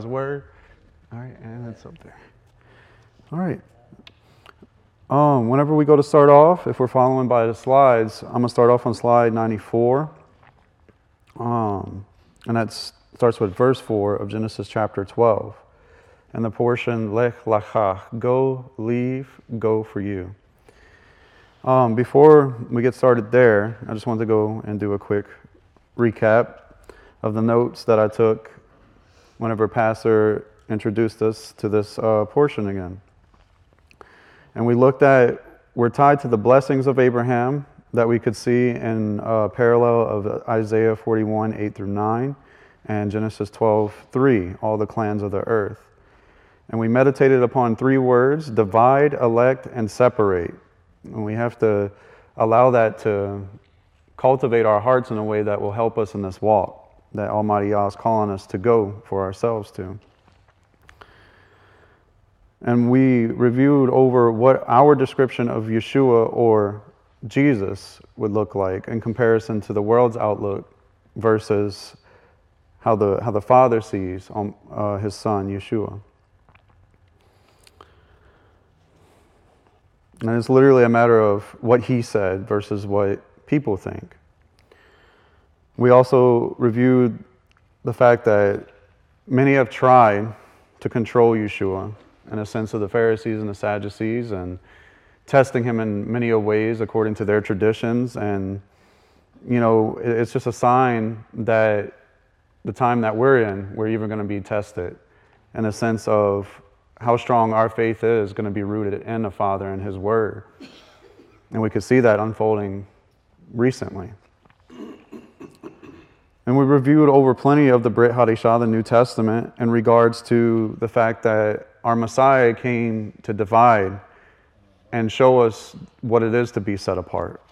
Word. All right, and it's up there. All right. Whenever we go to start off, if we're following by the slides, I'm going to start off on slide 94. And that starts with verse 4 of Genesis chapter 12. And the portion, Lech Lachach, go, leave, go for you. Before we get started there, I just wanted to go and do a quick recap of the notes that I took whenever Pastor introduced us to this portion again. And we looked at, we're tied to the blessings of Abraham that we could see in parallel of Isaiah 41, 8 through 9, and Genesis 12, 3, all the clans of the earth. And we meditated upon three words, divide, elect, and separate. And we have to allow that to cultivate our hearts in a way that will help us in this walk that Almighty Yah is calling us to go for ourselves to. And we reviewed over what our description of Yeshua or Jesus would look like in comparison to the world's outlook versus how the Father sees his Son, Yeshua. And it's literally a matter of what he said versus what people think. We also reviewed the fact that many have tried to control Yeshua in a sense of the Pharisees and the Sadducees and testing him in many ways according to their traditions. And, you know, it's just a sign that the time that we're in, we're even going to be tested in a sense of how strong our faith is going to be rooted in the Father and His Word. And we could see that unfolding recently. And we reviewed over plenty of the Brit Hadashah, the New Testament, in regards to the fact that our Messiah came to divide and show us what it is to be set apart.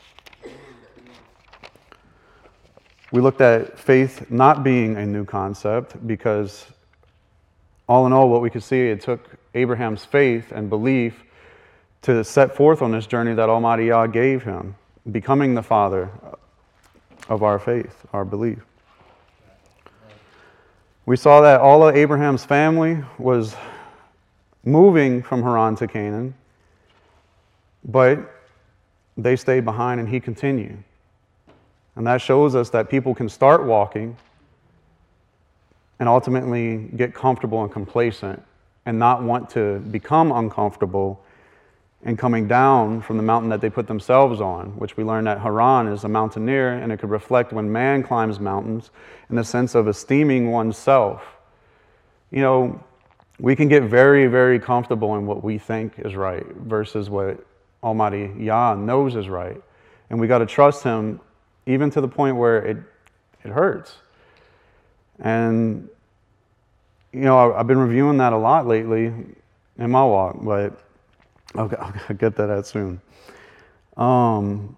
We looked at faith not being a new concept because all in all, what we could see, it took Abraham's faith and belief to set forth on this journey that Almighty Yah gave him, becoming the father of our faith, our belief. We saw that all of Abraham's family was moving from Haran to Canaan, but they stayed behind and he continued. And that shows us that people can start walking and ultimately get comfortable and complacent and not want to become uncomfortable and coming down from the mountain that they put themselves on, which we learned that Haran is a mountaineer, and it could reflect when man climbs mountains in the sense of esteeming oneself. You know, we can get very, very comfortable in what we think is right versus what Almighty Yah knows is right. And we got to trust Him even to the point where it hurts. And, you know, I've been reviewing that a lot lately in my walk, but I'll get to that soon. And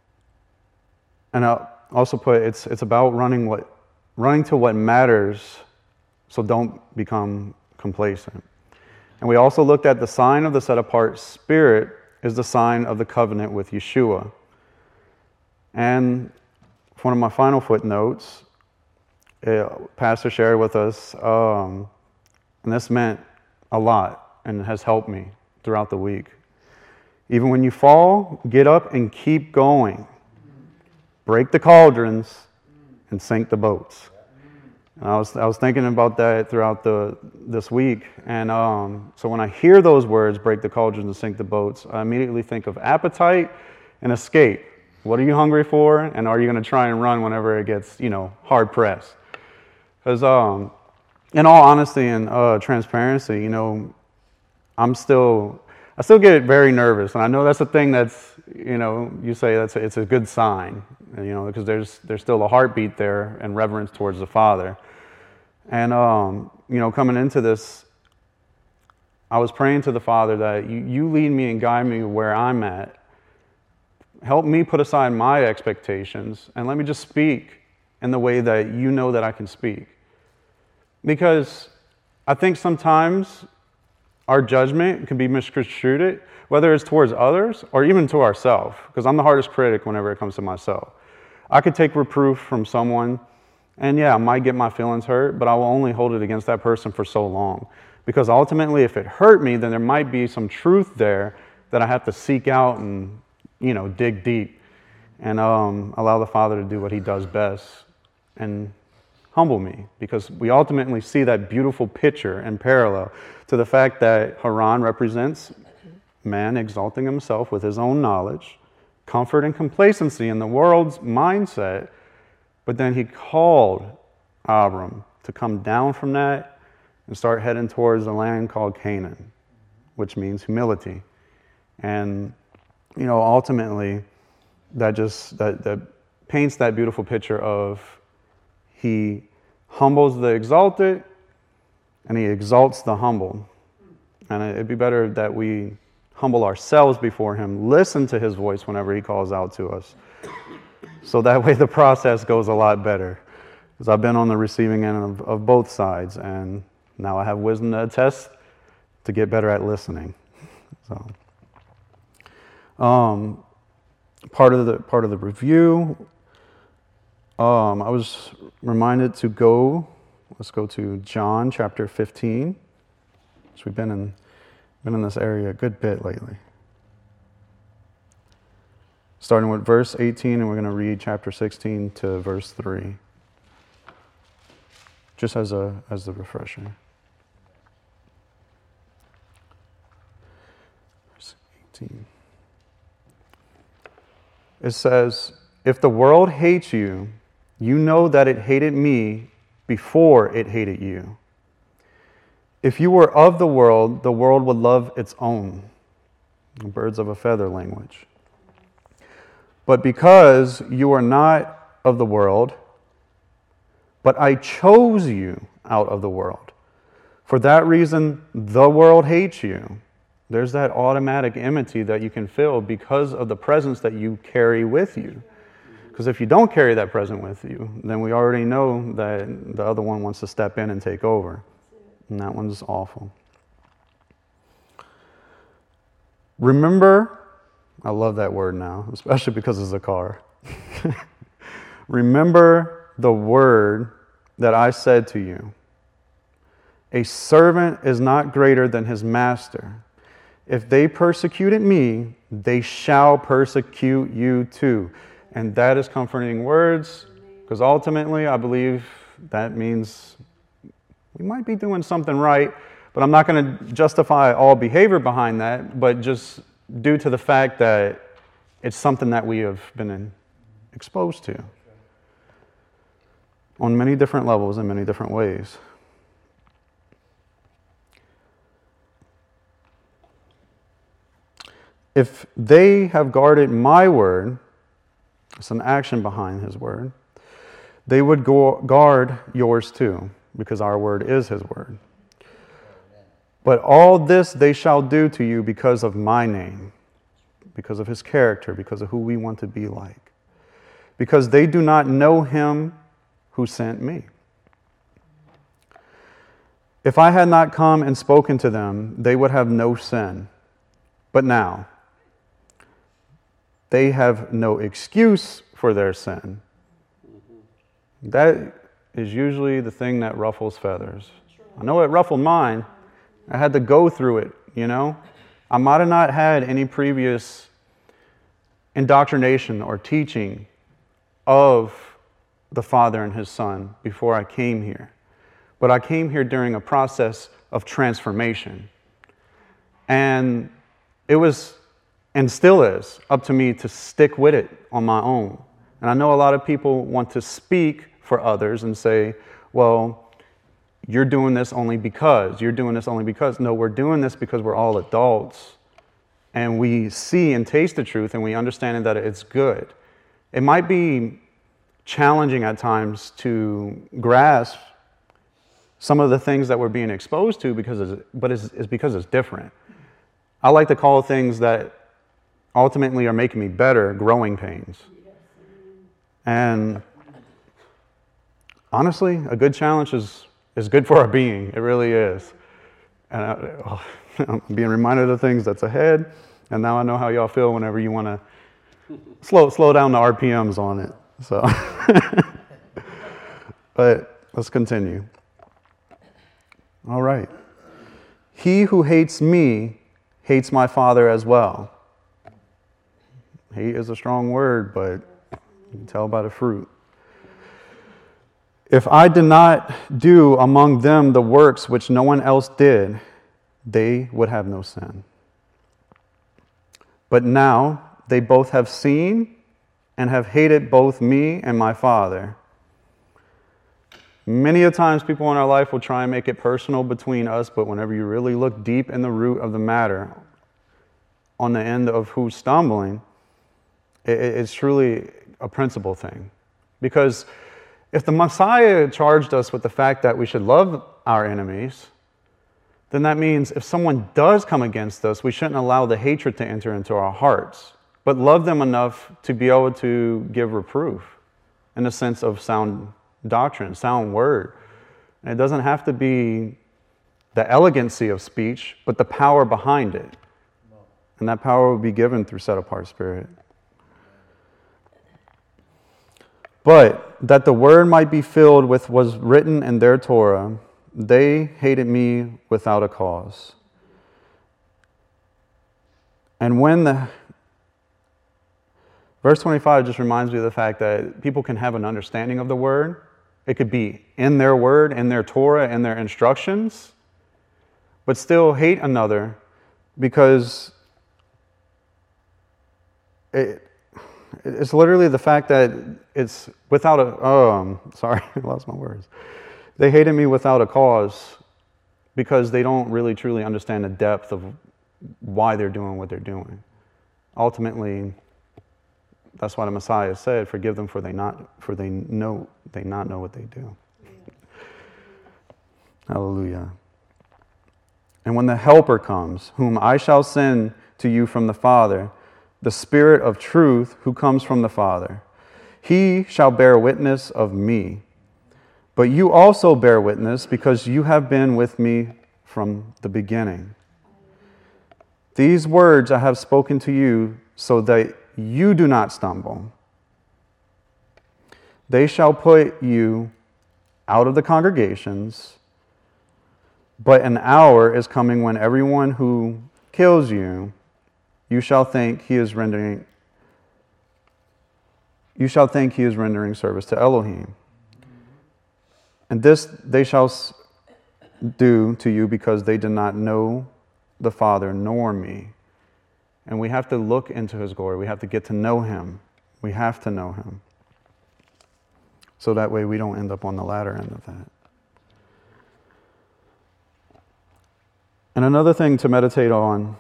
I'll also put it's about running to what matters, so don't become complacent. And we also looked at the sign of the set-apart spirit is the sign of the covenant with Yeshua. And one of my final footnotes, Pastor shared with us, and this meant a lot and has helped me throughout the week. Even when you fall, get up and keep going. Break the cauldrons and sink the boats. And I was thinking about that throughout this week. And so when I hear those words, break the cauldrons and sink the boats, I immediately think of appetite and escape. What are you hungry for? And are you going to try and run whenever it gets, hard pressed? Because in all honesty and transparency, I still get very nervous, and I know that's a thing that's, you say it's a good sign, because there's still a heartbeat there and reverence towards the Father. And coming into this, I was praying to the Father that you lead me and guide me where I'm at. Help me put aside my expectations and let me just speak in the way that you know that I can speak. Because I think sometimes our judgment can be misconstrued, whether it's towards others or even to ourselves, because I'm the hardest critic whenever it comes to myself. I could take reproof from someone And yeah, I might get my feelings hurt, but I will only hold it against that person for so long. Because ultimately, if it hurt me, then there might be some truth there that I have to seek out and, dig deep and allow the Father to do what he does best and humble me. Because we ultimately see that beautiful picture and parallel to the fact that Haran represents man exalting himself with his own knowledge, comfort and complacency in the world's mindset. But then he called Abram to come down from that and start heading towards a land called Canaan, which means humility. And, ultimately, that paints that beautiful picture of he humbles the exalted and he exalts the humble. And it'd be better that we humble ourselves before him, listen to his voice whenever he calls out to us. So that way the process goes a lot better. Because I've been on the receiving end of both sides, and now I have wisdom to attest to get better at listening. So, part of the review, I was reminded to let's go to John chapter 15. So we've been in this area a good bit lately. Starting with verse 18, and we're going to read chapter 16 to verse 3. Just as the refresher. Verse 18. It says, "If the world hates you, you know that it hated me before it hated you. If you were of the world would love its own." Birds of a feather language. "But because you are not of the world, but I chose you out of the world. For that reason, the world hates you." There's that automatic enmity that you can feel because of the presence that you carry with you. Because if you don't carry that presence with you, then we already know that the other one wants to step in and take over. And that one's awful. Remember, I love that word now, especially because it's a car. Remember the word that I said to you. A servant is not greater than his master. If they persecuted me, they shall persecute you too. And that is comforting words, because ultimately I believe that means we might be doing something right, but I'm not going to justify all behavior behind that, but just due to the fact that it's something that we have been exposed to on many different levels in many different ways. If they have guarded my word, it's an action behind his word, they would guard yours too, because our word is his word. But all this they shall do to you because of my name, because of his character, because of who we want to be like. Because they do not know him who sent me. If I had not come and spoken to them, they would have no sin. But now, they have no excuse for their sin. That is usually the thing that ruffles feathers. I know it ruffled mine. I had to go through it, I might have not had any previous indoctrination or teaching of the Father and his Son before I came here. But I came here during a process of transformation. And it was, and still is, up to me to stick with it on my own. And I know a lot of people want to speak for others and say, well, you're doing this only because. No, we're doing this because we're all adults. And we see and taste the truth, and we understand that it's good. It might be challenging at times to grasp some of the things that we're being exposed to, but it's because it's different. I like to call things that ultimately are making me better growing pains. And honestly, a good challenge is good for our being. It really is. And I'm being reminded of things that's ahead, and now I know how y'all feel whenever you want to slow down the RPMs on it. So, But let's continue. All right. He who hates me hates my Father as well. Hate is a strong word, but you can tell by the fruit. If I did not do among them the works which no one else did, they would have no sin. But now they both have seen and have hated both me and my Father. Many a times people in our life will try and make it personal between us, but whenever you really look deep in the root of the matter, on the end of who's stumbling, it's truly a principle thing. Because if the Messiah charged us with the fact that we should love our enemies, then that means if someone does come against us, we shouldn't allow the hatred to enter into our hearts, but love them enough to be able to give reproof in the sense of sound doctrine, sound word. And it doesn't have to be the elegancy of speech, but the power behind it. And that power will be given through set-apart spirit. But that the word might be filled with what was written in their Torah, they hated me without a cause. And when verse 25 just reminds me of the fact that people can have an understanding of the word. It could be in their word, in their Torah, in their instructions, but still hate another because it's literally the fact that it's without sorry, I lost my words. They hated me without a cause because they don't really truly understand the depth of why they're doing what they're doing. Ultimately, that's why the Messiah said, "Forgive them, for they not know what they do." Hallelujah. And when the Helper comes, whom I shall send to you from the Father, the Spirit of truth who comes from the Father, he shall bear witness of me. But you also bear witness because you have been with me from the beginning. These words I have spoken to you so that you do not stumble. They shall put you out of the congregations, but an hour is coming when everyone who kills you, you shall think he is rendering service to Elohim. And this they shall do to you because they did not know the Father nor me. And we have to look into his glory. We have to get to know him. We have to know him. So that way we don't end up on the latter end of that. And another thing to meditate on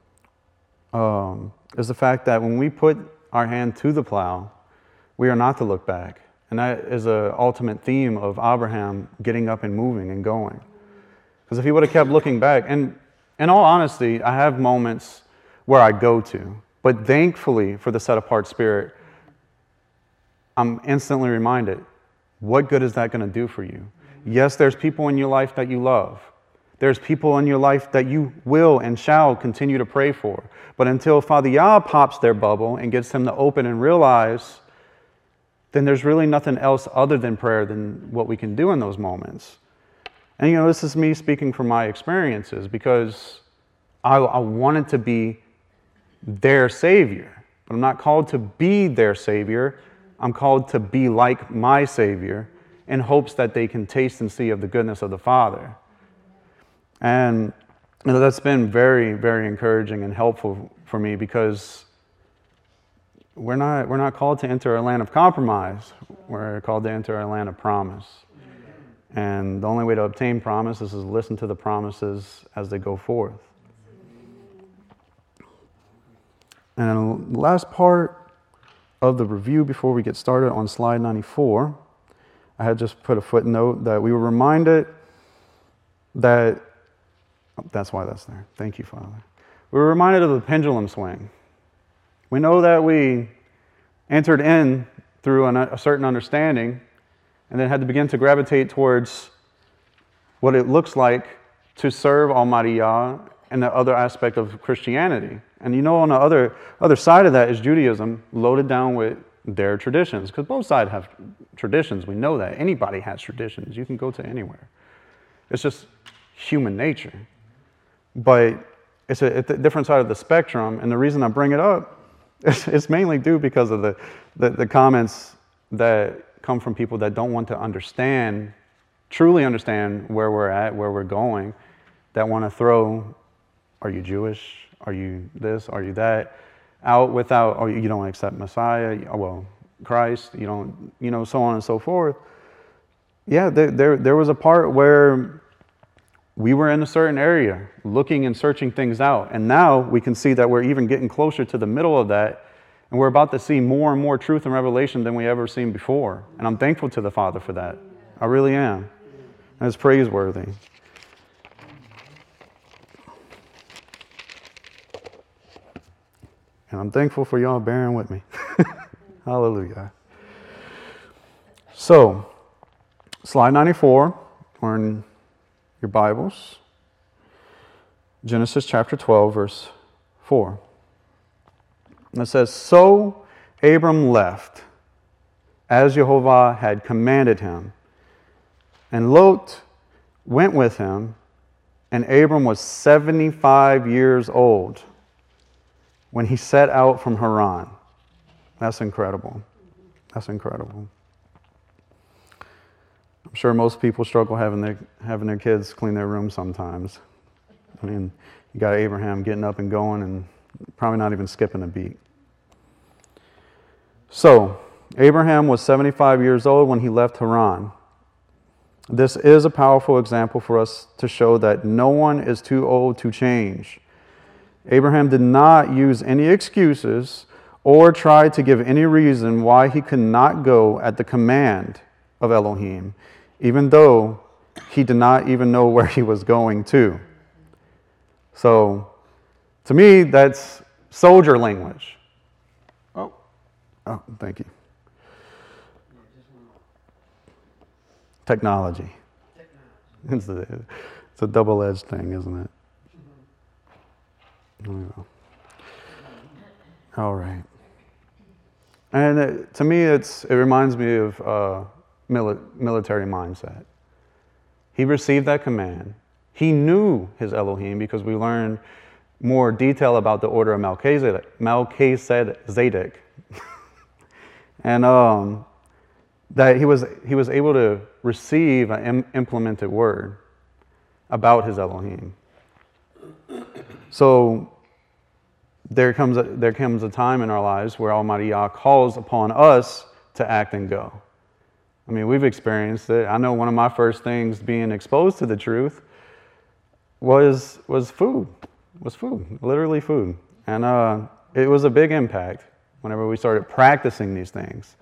is the fact that when we put our hand to the plow, we are not to look back. And that is an ultimate theme of Abraham getting up and moving and going. Because if he would have kept looking back, and in all honesty, I have moments where I go to, but thankfully for the set-apart spirit, I'm instantly reminded, what good is that going to do for you? Yes, there's people in your life that you love. There's people in your life that you will and shall continue to pray for. But until Father Yah pops their bubble and gets them to open and realize, then there's really nothing else other than prayer than what we can do in those moments. And this is me speaking from my experiences because I wanted to be their Savior. But I'm not called to be their Savior. I'm called to be like my Savior in hopes that they can taste and see of the goodness of the Father. And that's been very, very encouraging and helpful for me because we're not called to enter a land of compromise. We're called to enter a land of promise. And the only way to obtain promises is listen to the promises as they go forth. And the last part of the review before we get started on slide 94, I had just put a footnote that we were reminded that, that's why that's there. Thank you, Father. We were reminded of the pendulum swing. We know that we entered in through a certain understanding and then had to begin to gravitate towards what it looks like to serve Almighty Yah and the other aspect of Christianity. And on the other side of that is Judaism, loaded down with their traditions, because both sides have traditions. We know that. Anybody has traditions. You can go to anywhere. It's just human nature. But it's a different side of the spectrum, and the reason I bring it up is mainly due because of the comments that come from people that don't want to truly understand where we're at, where we're going, that want to throw, are you Jewish? Are you this? Are you that? Out without, oh, you don't accept Messiah, well, Christ, you don't, so on and so forth. Yeah, there was a part where we were in a certain area, looking and searching things out. And now we can see that we're even getting closer to the middle of that. And we're about to see more and more truth and revelation than we ever seen before. And I'm thankful to the Father for that. I really am. And it's praiseworthy. And I'm thankful for y'all bearing with me. Hallelujah. So, slide 94, or in your Bibles, Genesis chapter 12, verse 4. And it says, "So Abram left, as Jehovah had commanded him, and Lot went with him, and Abram was 75 years old when he set out from Haran." That's incredible. That's incredible. I'm sure most people struggle having their kids clean their room sometimes. I mean, you got Abraham getting up and going and probably not even skipping a beat. So, Abraham was 75 years old when he left Haran. This is a powerful example for us to show that no one is too old to change. Abraham did not use any excuses or try to give any reason why he could not go at the command of Elohim, even though he did not even know where he was going to. So, to me, that's soldier language. Oh, thank you. Technology. It's a double-edged thing, isn't it? All right. And to me, it reminds me of military mindset. He received that command. He knew his Elohim because we learned more detail about the order of Melchizedek. And that he was able to receive an implemented word about his Elohim. So there comes a time in our lives where Almighty Yah calls upon us to act and go. I mean, we've experienced it. I know one of my first things being exposed to the truth was food. Was food, literally food, and it was a big impact whenever we started practicing these things.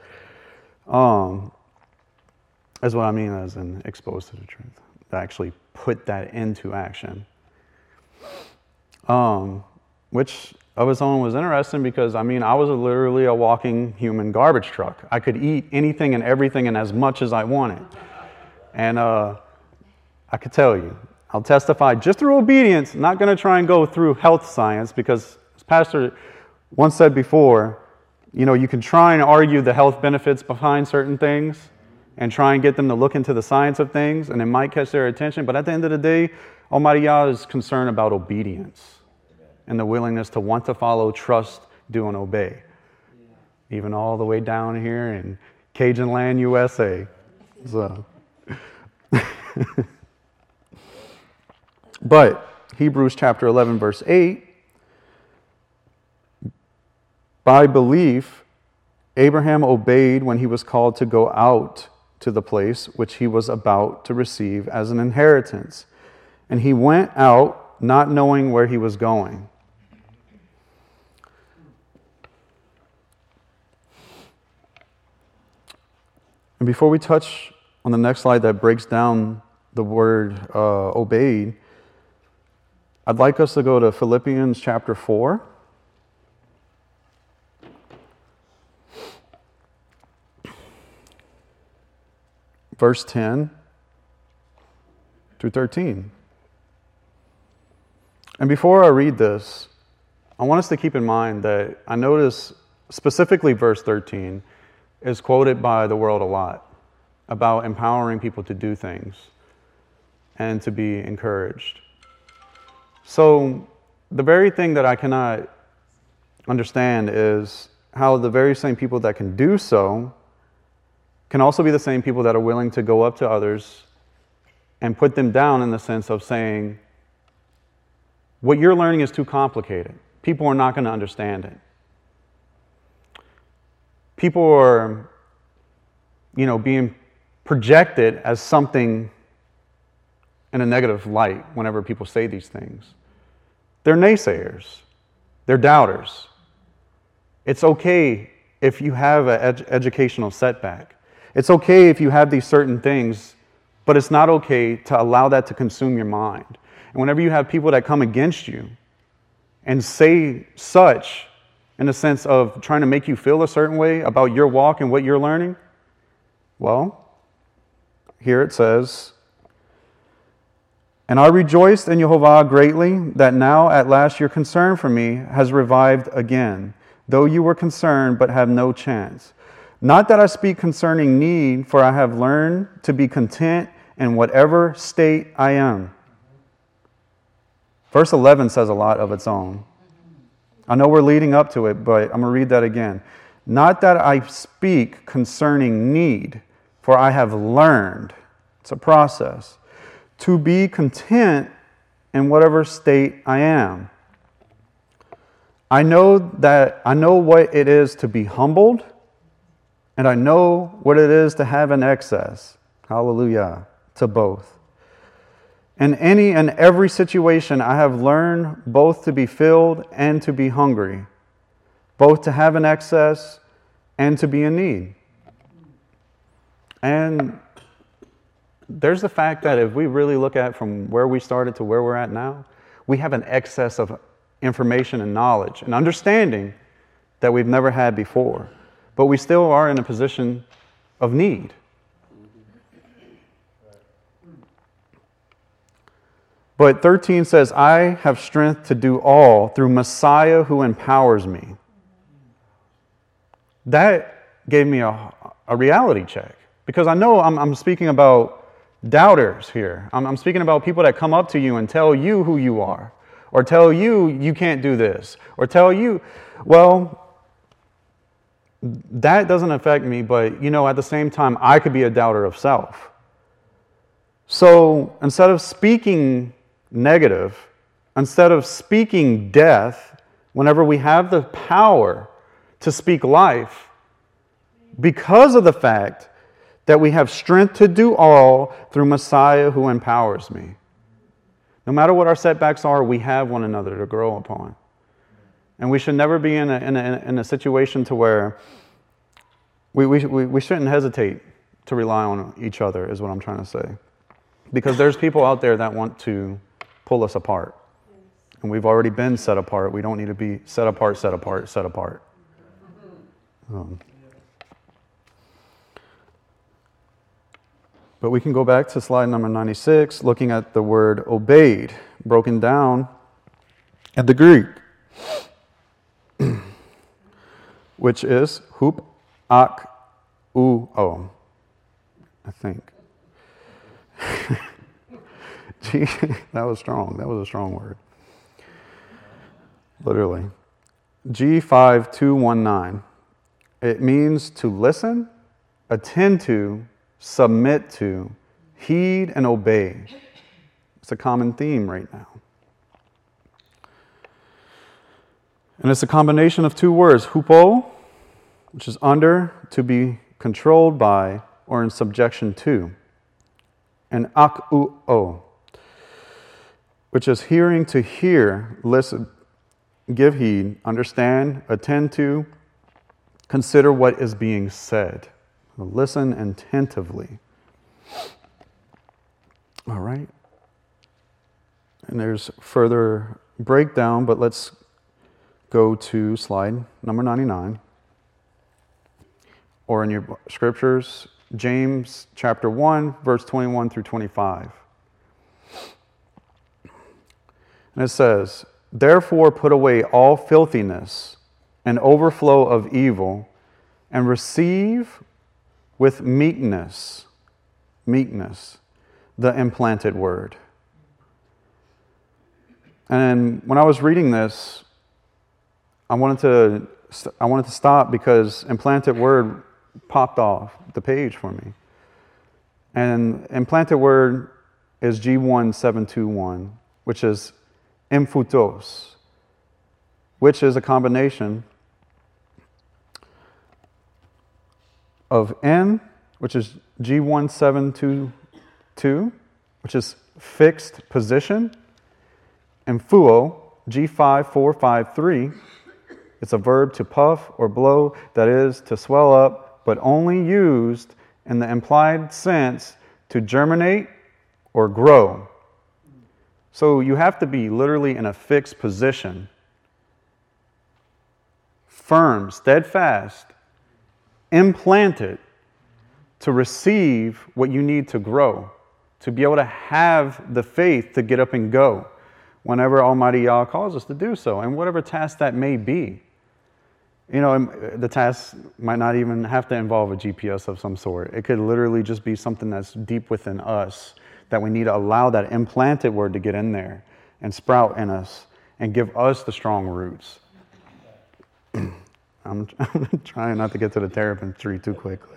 That's what I mean as in exposed to the truth. To actually put that into action. Which of its own was interesting because, I mean, I was literally a walking human garbage truck. I could eat anything and everything and as much as I wanted. And I could tell you, I'll testify just through obedience, not going to try and go through health science because, as Pastor once said before, you can try and argue the health benefits behind certain things and try and get them to look into the science of things, and it might catch their attention. But at the end of the day, Almighty Yah is concerned about obedience and the willingness to want to follow, trust, do, and obey. Even all the way down here in Cajun land, USA. So. But Hebrews chapter 11, verse 8, by belief, Abraham obeyed when he was called to go out to the place which he was about to receive as an inheritance. And he went out not knowing where he was going. And before we touch on the next slide that breaks down the word obeyed, I'd like us to go to Philippians chapter 4. Verse 10 through 13. And before I read this, I want us to keep in mind that I notice specifically verse 13, is quoted by the world a lot about empowering people to do things and to be encouraged. So the very thing that I cannot understand is how the very same people that can do so can also be the same people that are willing to go up to others and put them down in the sense of saying, what you're learning is too complicated. People are not going to understand it. People are, being projected as something in a negative light whenever people say these things. They're naysayers. They're doubters. It's okay if you have an educational setback. It's okay if you have these certain things, but it's not okay to allow that to consume your mind. And whenever you have people that come against you and say such in the sense of trying to make you feel a certain way about your walk and what you're learning, well, here it says, "And I rejoiced in Jehovah greatly that now at last your concern for me has revived again, though you were concerned but have no chance. Not that I speak concerning need, for I have learned to be content in whatever state I am." Verse 11 says a lot of its own. I know we're leading up to it, but I'm going to read that again. "Not that I speak concerning need, for I have learned," it's a process, "to be content in whatever state I am. I know what it is to be humbled, and I know what it is to have an excess." Hallelujah to both. "In any and every situation I have learned both to be filled and to be hungry, both to have an excess and to be in need." And there's the fact that if we really look at from where we started to where we're at now, we have an excess of information and knowledge and understanding that we've never had before. But we still are in a position of need. But 13 says, "I have strength to do all through Messiah who empowers me." That gave me a reality check, because I know I'm speaking about doubters here. I'm speaking about people that come up to you and tell you who you are, or tell you you can't do this, or tell you, well, that doesn't affect me, but at the same time, I could be a doubter of self. So instead of speaking negative, instead of speaking death, whenever we have the power to speak life, because of the fact that we have strength to do all through Messiah who empowers me. No matter what our setbacks are, we have one another to grow upon. And we should never be in a situation to where we shouldn't hesitate to rely on each other, is what I'm trying to say. Because there's people out there that want to pull us apart. And we've already been set apart. We don't need to be set apart, set apart, set apart. But we can go back to slide number 96, looking at the word obeyed, broken down at the Greek, which is hup ak u-o, I think. Gee, that was strong. That was a strong word. Literally. G5219. It means to listen, attend to, submit to, heed, and obey. It's a common theme right now. And it's a combination of two words, hupo, which is under, to be controlled by, or in subjection to, and ak-u-o, which is hearing, to hear, listen, give heed, understand, attend to, consider what is being said. Listen attentively. All right. And there's further breakdown, but let's go to slide number 99. Or in your scriptures, James chapter 1, verse 21 through 25. And it says, "Therefore put away all filthiness and overflow of evil, and receive with meekness, the implanted word. And when I was reading this, I wanted to stop because implanted word popped off the page for me. And implanted word is G1721, which is emphutos, which is a combination of M, which is G1722, which is fixed position, and fuo, G5453. It's a verb to puff or blow, that is, to swell up, but only used in the implied sense to germinate or grow. So you have to be literally in a fixed position, firm, steadfast, implanted to receive what you need to grow, to be able to have the faith to get up and go whenever Almighty Yah calls us to do so, and whatever task that may be. You know, the task might not even have to involve a GPS of some sort. It could literally just be something that's deep within us that we need to allow that implanted word to get in there and sprout in us and give us the strong roots. I'm trying not to get to the terrapin tree too quickly.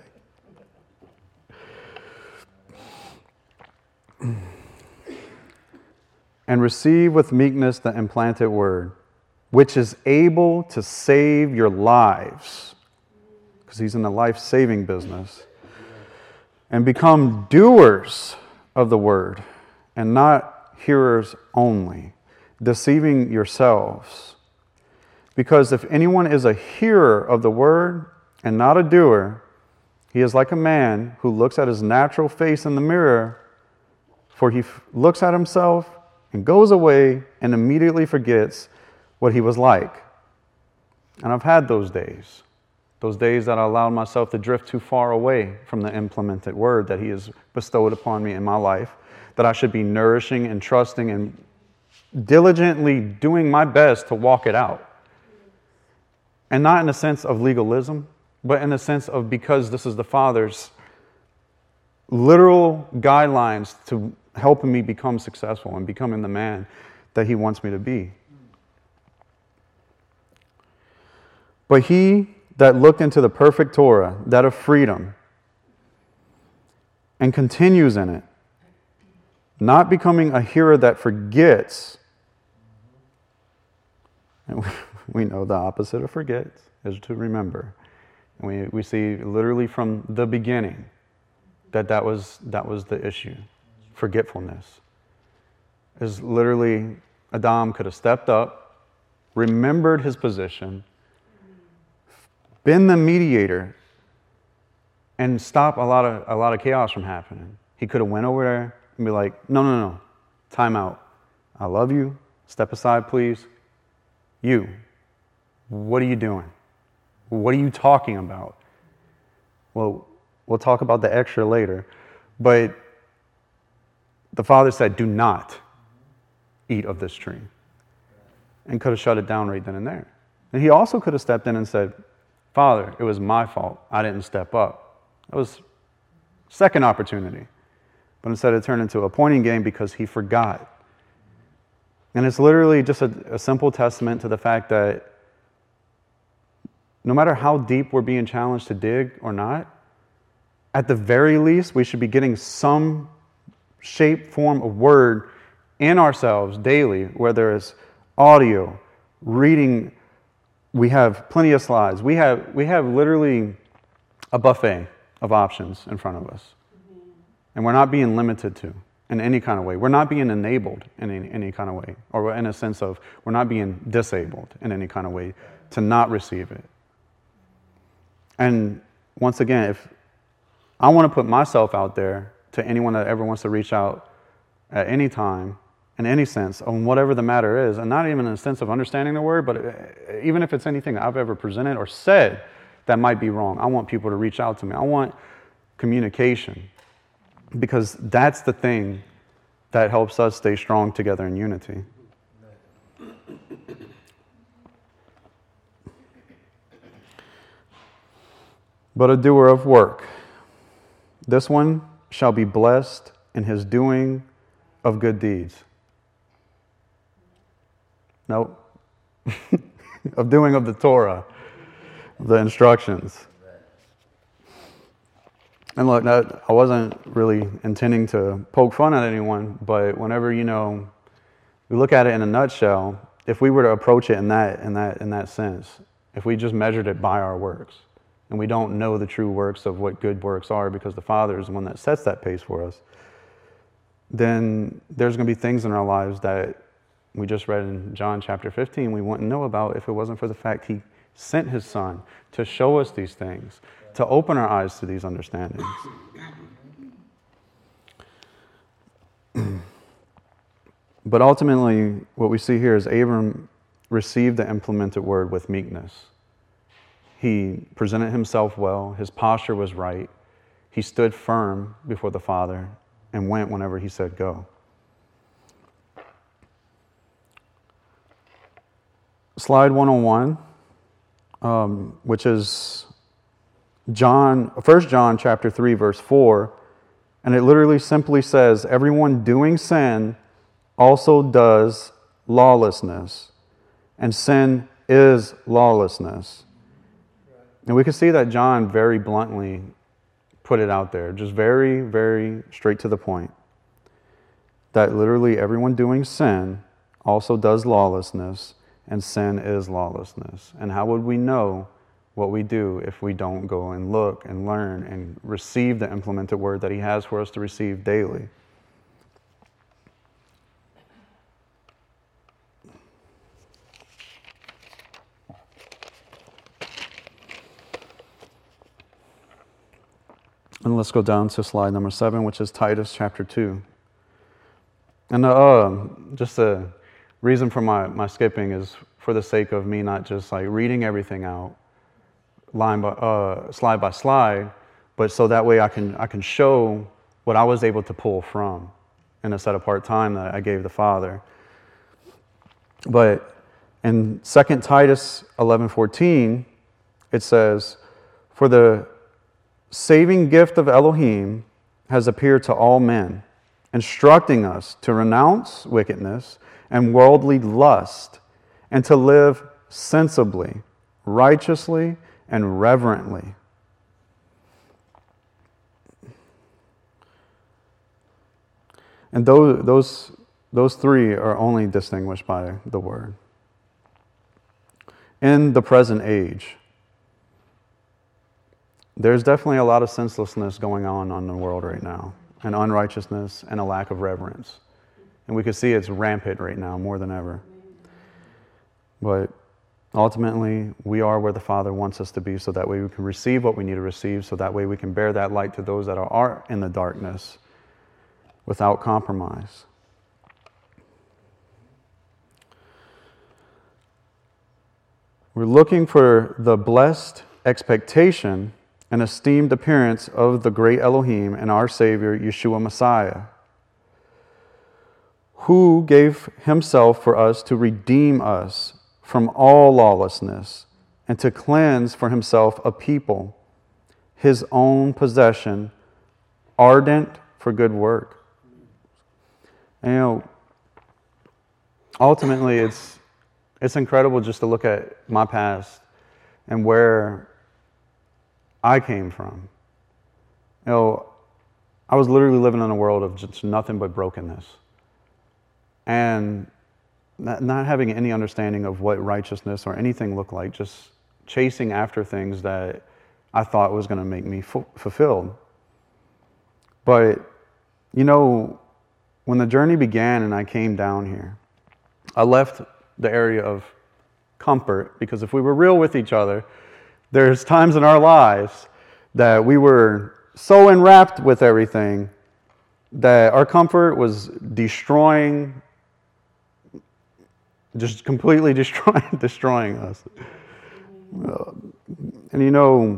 And receive with meekness the implanted word, which is able to save your lives, because he's in the life-saving business, and become doers of the word, and not hearers only, deceiving yourselves. Because if anyone is a hearer of the word and not a doer, he is like a man who looks at his natural face in the mirror, for he looks at himself and goes away and immediately forgets what he was like. And I've had those days that I allowed myself to drift too far away from the implemented word that he has bestowed upon me in my life, that I should be nourishing and trusting and diligently doing my best to walk it out. And not in the sense of legalism, but in the sense of because this is the Father's literal guidelines to helping me become successful and becoming the man that he wants me to be. But he that looked into the perfect Torah, that of freedom, and continues in it, not becoming a hearer that forgets. And we know the opposite of forgets is to remember. And we see literally from the beginning that was the issue. Forgetfulness. Is literally Adam could have stepped up, remembered his position, been the mediator, and stop a lot of chaos from happening. He could have went over there and be like, no, time out. I love you. Step aside, please. You, what are you doing? What are you talking about? Well, we'll talk about the extra later. But the Father said, do not eat of this tree. And could have shut it down right then and there. And he also could have stepped in and said, Father, it was my fault. I didn't step up. That was second opportunity. But instead it turned into a pointing game because he forgot. And it's literally just a simple testament to the fact that no matter how deep we're being challenged to dig or not, at the very least, we should be getting some shape, form of word in ourselves daily, whether it's audio, reading. We have plenty of slides. We have literally a buffet of options in front of us. And we're not being limited to in any kind of way. We're not being enabled in any kind of way, or in a sense of we're not being disabled in any kind of way to not receive it. And once again, if I want to put myself out there to anyone that ever wants to reach out at any time, in any sense, on whatever the matter is, and not even in a sense of understanding the word, but even if it's anything I've ever presented or said that might be wrong, I want people to reach out to me. I want communication, because that's the thing that helps us stay strong together in unity. but a doer of work. This one shall be blessed in his doing of good deeds. Nope. Of doing of the Torah, the instructions. And look, I wasn't really intending to poke fun at anyone, but whenever, we look at it in a nutshell, if we were to approach it in that sense, if we just measured it by our works, and we don't know the true works of what good works are because the Father is the one that sets that pace for us, then there's going to be things in our lives that we just read in John chapter 15 we wouldn't know about if it wasn't for the fact He sent His Son to show us these things, to open our eyes to these understandings. But ultimately, what we see here is Abram received the implemented word with meekness. He presented himself well. His posture was right. He stood firm before the Father and went whenever He said go. Slide 101, which is 1 John chapter 3, verse 4, and it literally simply says, everyone doing sin also does lawlessness, and sin is lawlessness. And we can see that John very bluntly put it out there, just very, very straight to the point, that literally everyone doing sin also does lawlessness, and sin is lawlessness. And how would we know what we do if we don't go and look and learn and receive the implemented word that He has for us to receive daily? And let's go down to slide number 7, which is Titus chapter 2. And just the reason for my skipping is for the sake of me not just like reading everything out slide by slide, but so that way I can show what I was able to pull from in a set apart time that I gave the Father. But in 2 Titus 11:14, it says, "For the saving gift of Elohim has appeared to all men, instructing us to renounce wickedness and worldly lust, and to live sensibly, righteously, and reverently." And those three are only distinguished by the word. In the present age, there's definitely a lot of senselessness going on in the world right now, and unrighteousness and a lack of reverence. And we can see it's rampant right now more than ever. But ultimately, we are where the Father wants us to be, so that way we can receive what we need to receive, so that way we can bear that light to those that are in the darkness without compromise. We're looking for the blessed expectation and esteemed appearance of the great Elohim and our Savior, Yeshua Messiah, who gave Himself for us to redeem us from all lawlessness and to cleanse for Himself a people, His own possession, ardent for good work. And ultimately it's incredible just to look at my past and where I came from. I was literally living in a world of just nothing but brokenness. And not having any understanding of what righteousness or anything looked like, just chasing after things that I thought was going to make me fulfilled. But, when the journey began and I came down here, I left the area of comfort, because if we were real with each other, there's times in our lives that we were so enwrapped with everything that our comfort was destroying, just completely destroying us. And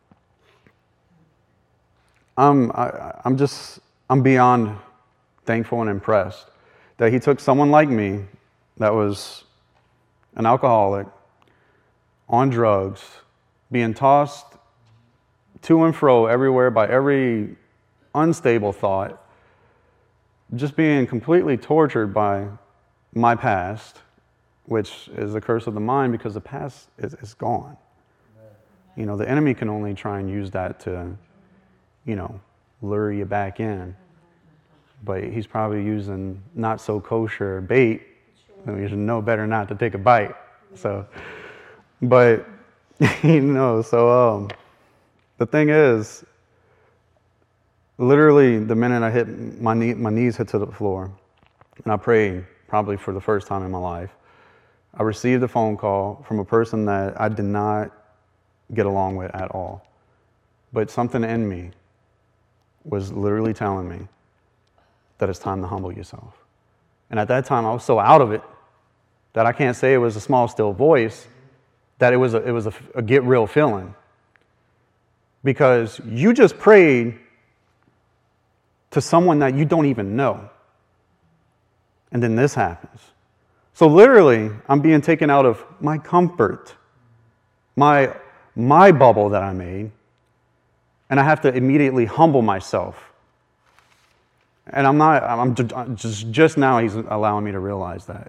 I'm beyond thankful and impressed that He took someone like me that was an alcoholic, on drugs, being tossed to and fro everywhere by every unstable thought, just being completely tortured by my past, which is a curse of the mind because the past is gone. You know, the enemy can only try and use that to, you know, lure you back in. But he's probably using not so kosher bait. So you should know better not to take a bite. So, but, you know, so the thing is, literally the minute I hit my knees hit to the floor, and I prayed probably for the first time in my life, I received a phone call from a person that I did not get along with at all. But something in me was literally telling me that it's time to humble yourself. And at that time, I was so out of it that I can't say it was a small, still voice, that it was a get real feeling. Because you just prayed to someone that you don't even know. And then this happens. So literally, I'm being taken out of my comfort, my bubble that I made, and I have to immediately humble myself. And I'm just now he's allowing me to realize that.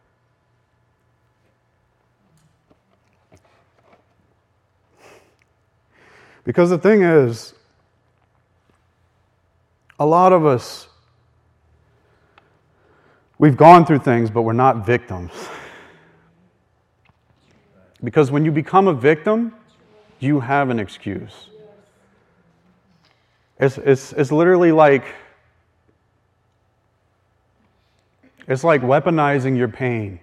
Because the thing is, a lot of us, we've gone through things, but we're not victims. Because when you become a victim, you have an excuse. It's literally like, it's like weaponizing your pain.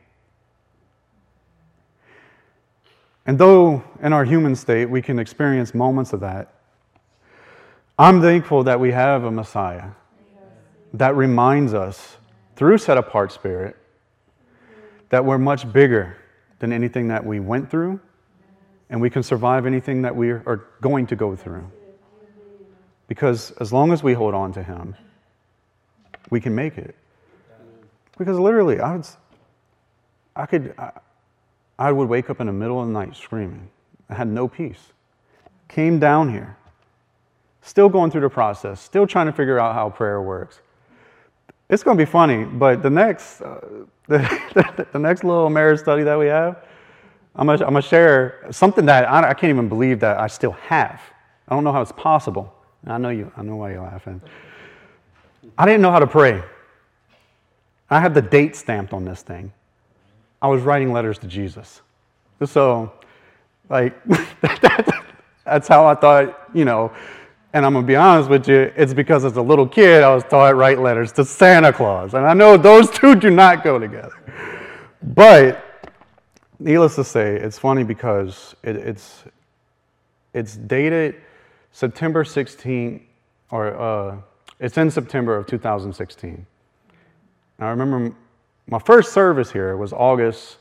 And though in our human state we can experience moments of that, I'm thankful that we have a Messiah that reminds us through Set Apart Spirit that we're much bigger than anything that we went through, and we can survive anything that we are going to go through. Because as long as we hold on to Him, we can make it. Because literally, I would wake up in the middle of the night screaming. I had no peace. Came down here, still going through the process, still trying to figure out how prayer works. It's going to be funny, but the next little marriage study that we have, I'm gonna share something that I can't even believe that I still have. I don't know how it's possible. I know why you're laughing. I didn't know how to pray. I had the date stamped on this thing. I was writing letters to Jesus. So, like, that's how I thought, you know. And I'm going to be honest with you, it's because as a little kid, I was taught to write letters to Santa Claus. And I know those two do not go together. But, needless to say, it's funny because it's dated September 16th, or it's in September of 2016. And I remember my first service here was August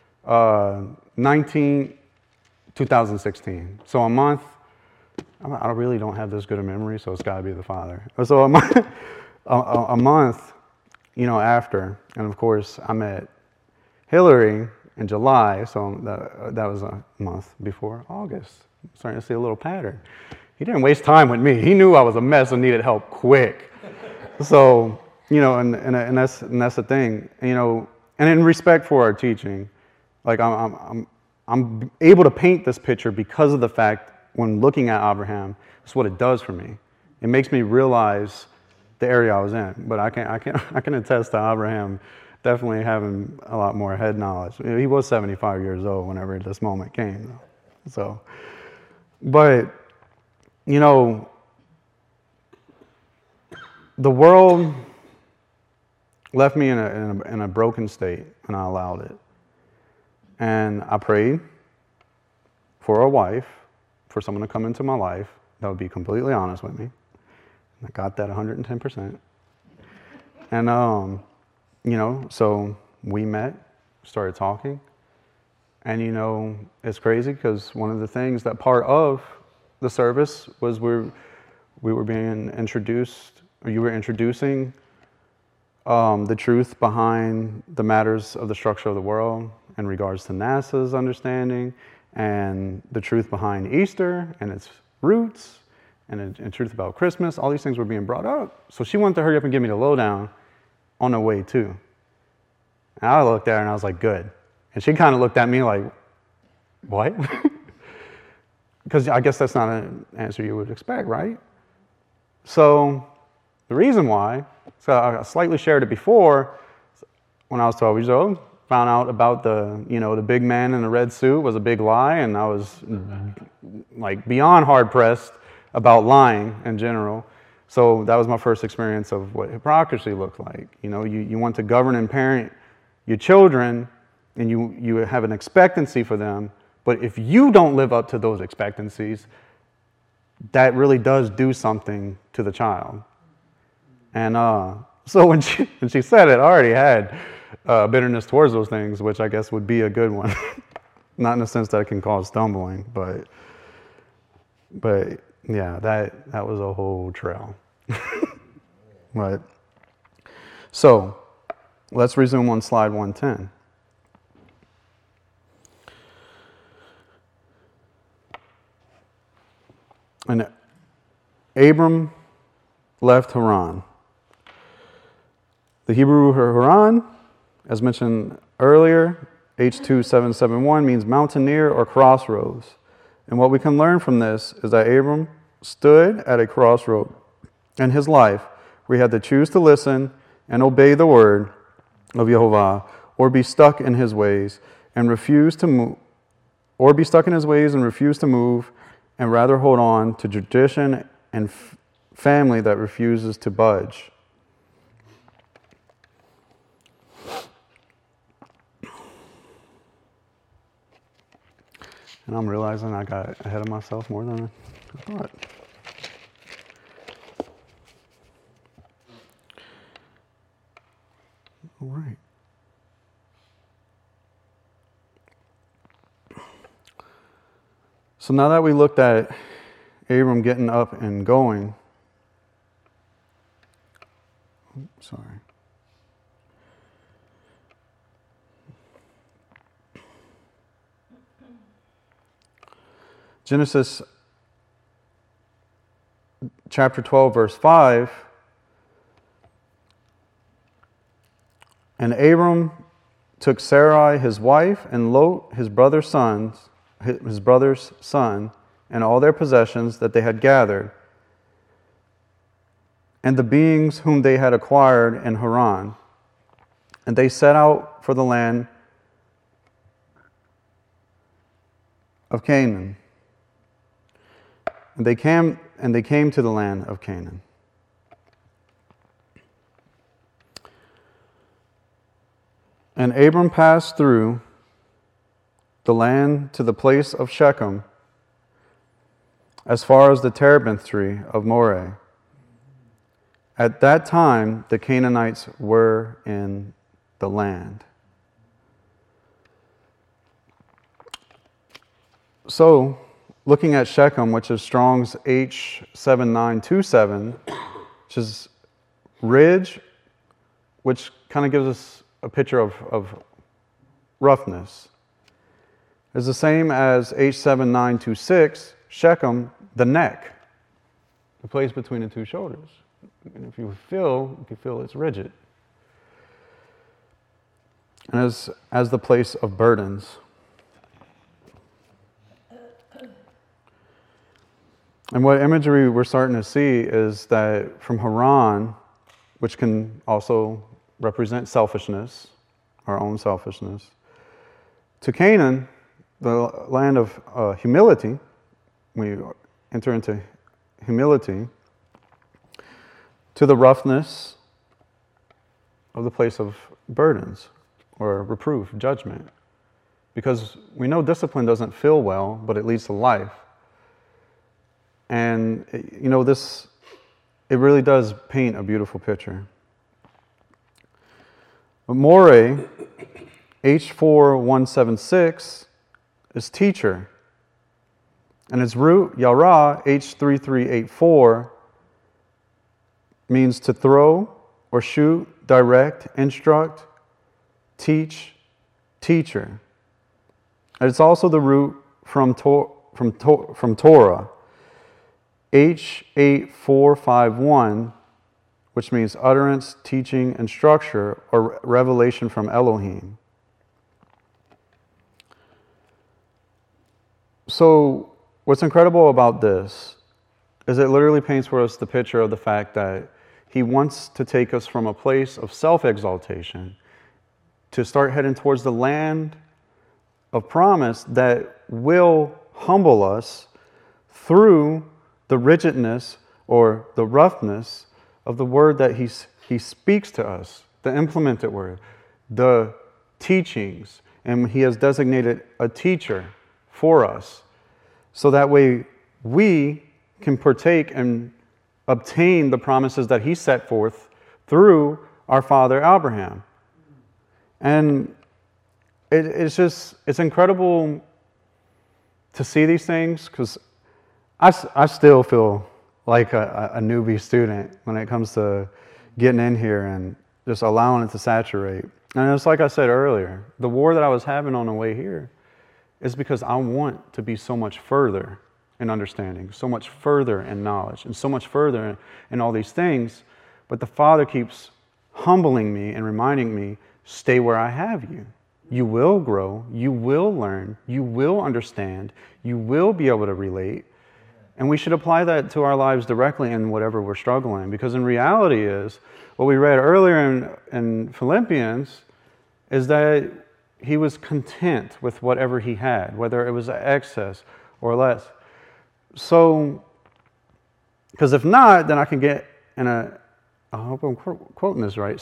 19, 2016. So a month. I really don't have this good a memory, so it's got to be the Father. So a month, you know, after, and of course I met Hillary in July, so that was a month before August. I'm starting to see a little pattern. He didn't waste time with me. He knew I was a mess and needed help quick. So, you know, and that's the thing, you know, and in respect for our teaching, like I'm able to paint this picture because of the fact when looking at Abraham, it's what it does for me. It makes me realize the area I was in. But I can attest to Abraham definitely having a lot more head knowledge. He was 75 years old whenever this moment came, though. So, but you know, the world left me in a broken state, and I allowed it. And I prayed for a wife, for someone to come into my life that would be completely honest with me. And I got that 110%. And, you know, so we met, started talking. And, you know, it's crazy because one of the things that part of the service was we were being introduced, or you were introducing the truth behind the matters of the structure of the world in regards to NASA's understanding, and the truth behind Easter and its roots and truth about Christmas. All these things were being brought up. So she wanted to hurry up and give me the lowdown on the way too. And I looked at her and I was like, good. And she kind of looked at me like, what? Because I guess that's not an answer you would expect, right? So the reason why, so I slightly shared it before, when I was 12 years old, found out about the big man in the red suit was a big lie, and I was like beyond hard pressed about lying in general. So that was my first experience of what hypocrisy looked like. You want to govern and parent your children, and you have an expectancy for them, but if you don't live up to those expectancies, that really does do something to the child. And so when she said it, I already had bitterness towards those things, which I guess would be a good one. Not in the sense that it can cause stumbling, but yeah, that was a whole trail. But so let's resume on slide 110. And Abram left Haran. The Hebrew Haran, as mentioned earlier, H2771, means mountaineer or crossroads. And what we can learn from this is that Abram stood at a crossroad in his life where he had to choose to listen and obey the word of Yehovah, or be stuck in his ways and refuse to move, and rather hold on to tradition and family that refuses to budge. And I'm realizing I got ahead of myself more than I thought. All right. So now that we looked at Abram getting up and going, sorry. Genesis chapter 12, verse 5. And Abram took Sarai his wife and Lot his brother's son, and all their possessions that they had gathered, and the beings whom they had acquired in Haran. And they set out for the land of Canaan. And they came to the land of Canaan. And Abram passed through the land to the place of Shechem, as far as the terebinth tree of Moreh. At that time, the Canaanites were in the land. So, looking at Shechem, which is Strong's H7927, which is ridge, which kind of gives us a picture of roughness, is the same as H7926, Shechem, the neck, the place between the two shoulders. And if you can feel it's rigid. And as the place of burdens. And what imagery we're starting to see is that from Haran, which can also represent selfishness, our own selfishness, to Canaan, the land of humility, we enter into humility, to the roughness of the place of burdens or reproof, judgment. Because we know discipline doesn't feel well, but it leads to life. And, it really does paint a beautiful picture. But Moreh, H4176, is teacher. And its root, Yara, H3384, means to throw or shoot, direct, instruct, teach, teacher. And it's also the root from Torah, H8451, which means utterance, teaching, and structure, or revelation from Elohim. So what's incredible about this is it literally paints for us the picture of the fact that he wants to take us from a place of self-exaltation to start heading towards the land of promise that will humble us through the rigidness or the roughness of the word that he speaks to us, the implemented word, the teachings, and he has designated a teacher for us. So that way we can partake and obtain the promises that he set forth through our father Abraham. And it's incredible to see these things, because I still feel like a newbie student when it comes to getting in here and just allowing it to saturate. And it's like I said earlier, the war that I was having on the way here is because I want to be so much further in understanding, so much further in knowledge, and so much further in all these things. But the Father keeps humbling me and reminding me, stay where I have you. You will grow, you will learn, you will understand, you will be able to relate. And we should apply that to our lives directly in whatever we're struggling. Because in reality is, what we read earlier in Philippians is that he was content with whatever he had, whether it was excess or less. So, because if not, then I can get in I hope I'm quoting this right,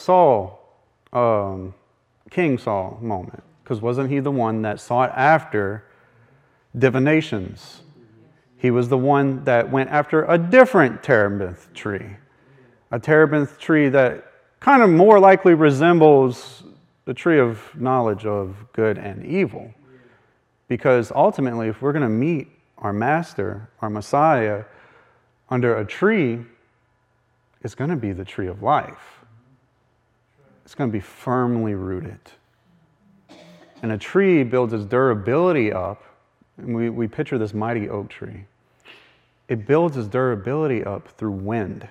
King Saul moment. Because wasn't he the one that sought after divinations? He was the one that went after a different terebinth tree. A terebinth tree that kind of more likely resembles the tree of knowledge of good and evil. Because ultimately, if we're going to meet our master, our Messiah, under a tree, it's going to be the tree of life. It's going to be firmly rooted. And a tree builds its durability up, and we picture this mighty oak tree. It builds its durability up through wind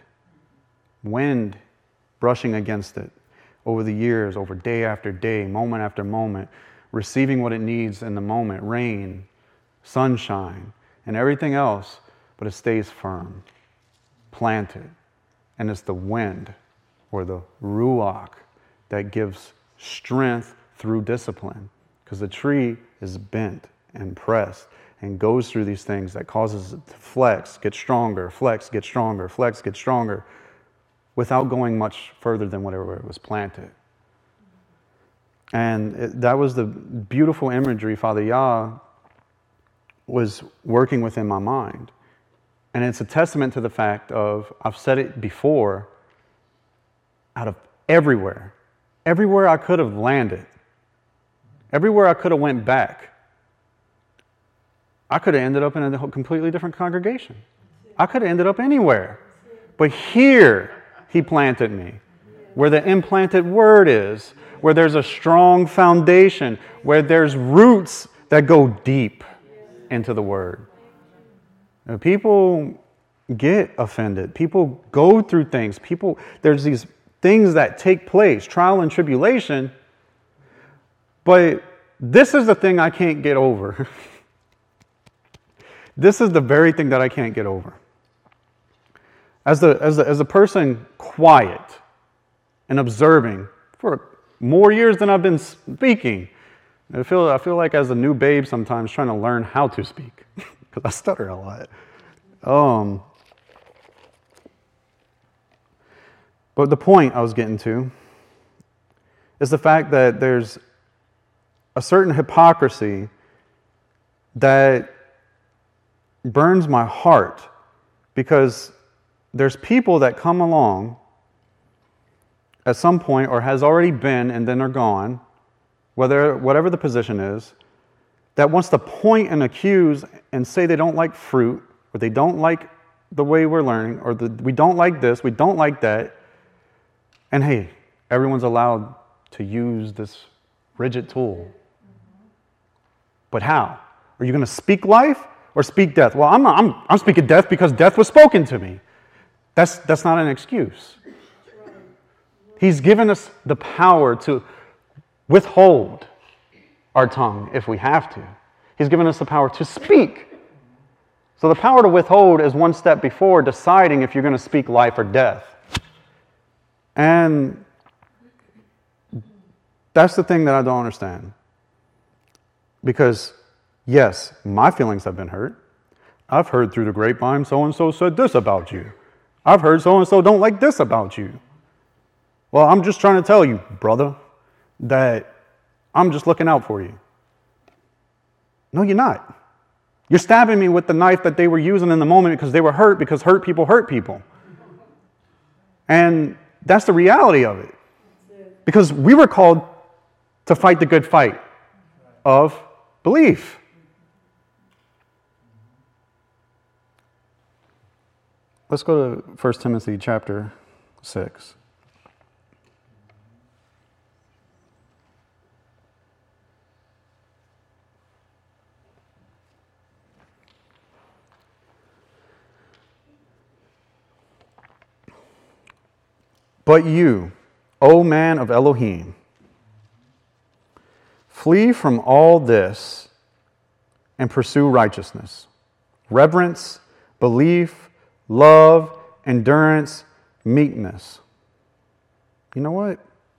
brushing against it over the years, over day after day, moment after moment, receiving what it needs in the moment, rain, sunshine, and everything else, but it stays firm, planted. And it's the wind, or the ruach, that gives strength through discipline, because the tree is bent and pressed and goes through these things that causes it to flex, get stronger, flex, get stronger, flex, get stronger, without going much further than whatever it was planted. And that was the beautiful imagery Father Yah was working within my mind. And it's a testament to the fact of, I've said it before, out of everywhere I could have landed, everywhere I could have went back, I could have ended up in a completely different congregation. I could have ended up anywhere. But here, he planted me, where the implanted word is, where there's a strong foundation, where there's roots that go deep into the word. Now, people get offended. People go through things. There's these things that take place, trial and tribulation. But this is the thing I can't get over. This is the very thing that I can't get over. As a person quiet and observing for more years than I've been speaking, I feel like as a new babe sometimes trying to learn how to speak, because I stutter a lot. But the point I was getting to is the fact that there's a certain hypocrisy that burns my heart, because there's people that come along at some point, or has already been and then are gone, whatever the position is, that wants to point and accuse and say they don't like fruit, or they don't like the way we're learning, or we don't like this, we don't like that. And hey, everyone's allowed to use this rigid tool. But how? Are you going to speak life, or speak death. Well, I'm speaking death because death was spoken to me. That's not an excuse. He's given us the power to withhold our tongue if we have to. He's given us the power to speak. So the power to withhold is one step before deciding if you're going to speak life or death. And that's the thing that I don't understand. Because, yes, my feelings have been hurt. I've heard through the grapevine, so-and-so said this about you. I've heard so-and-so don't like this about you. Well, I'm just trying to tell you, brother, that I'm just looking out for you. No, you're not. You're stabbing me with the knife that they were using in the moment because they were hurt, because hurt people hurt people. And that's the reality of it. Because we were called to fight the good fight of belief. Let's go to 1 Timothy chapter 6. But you, O man of Elohim, flee from all this and pursue righteousness, reverence, belief, love, endurance, meekness. You know what?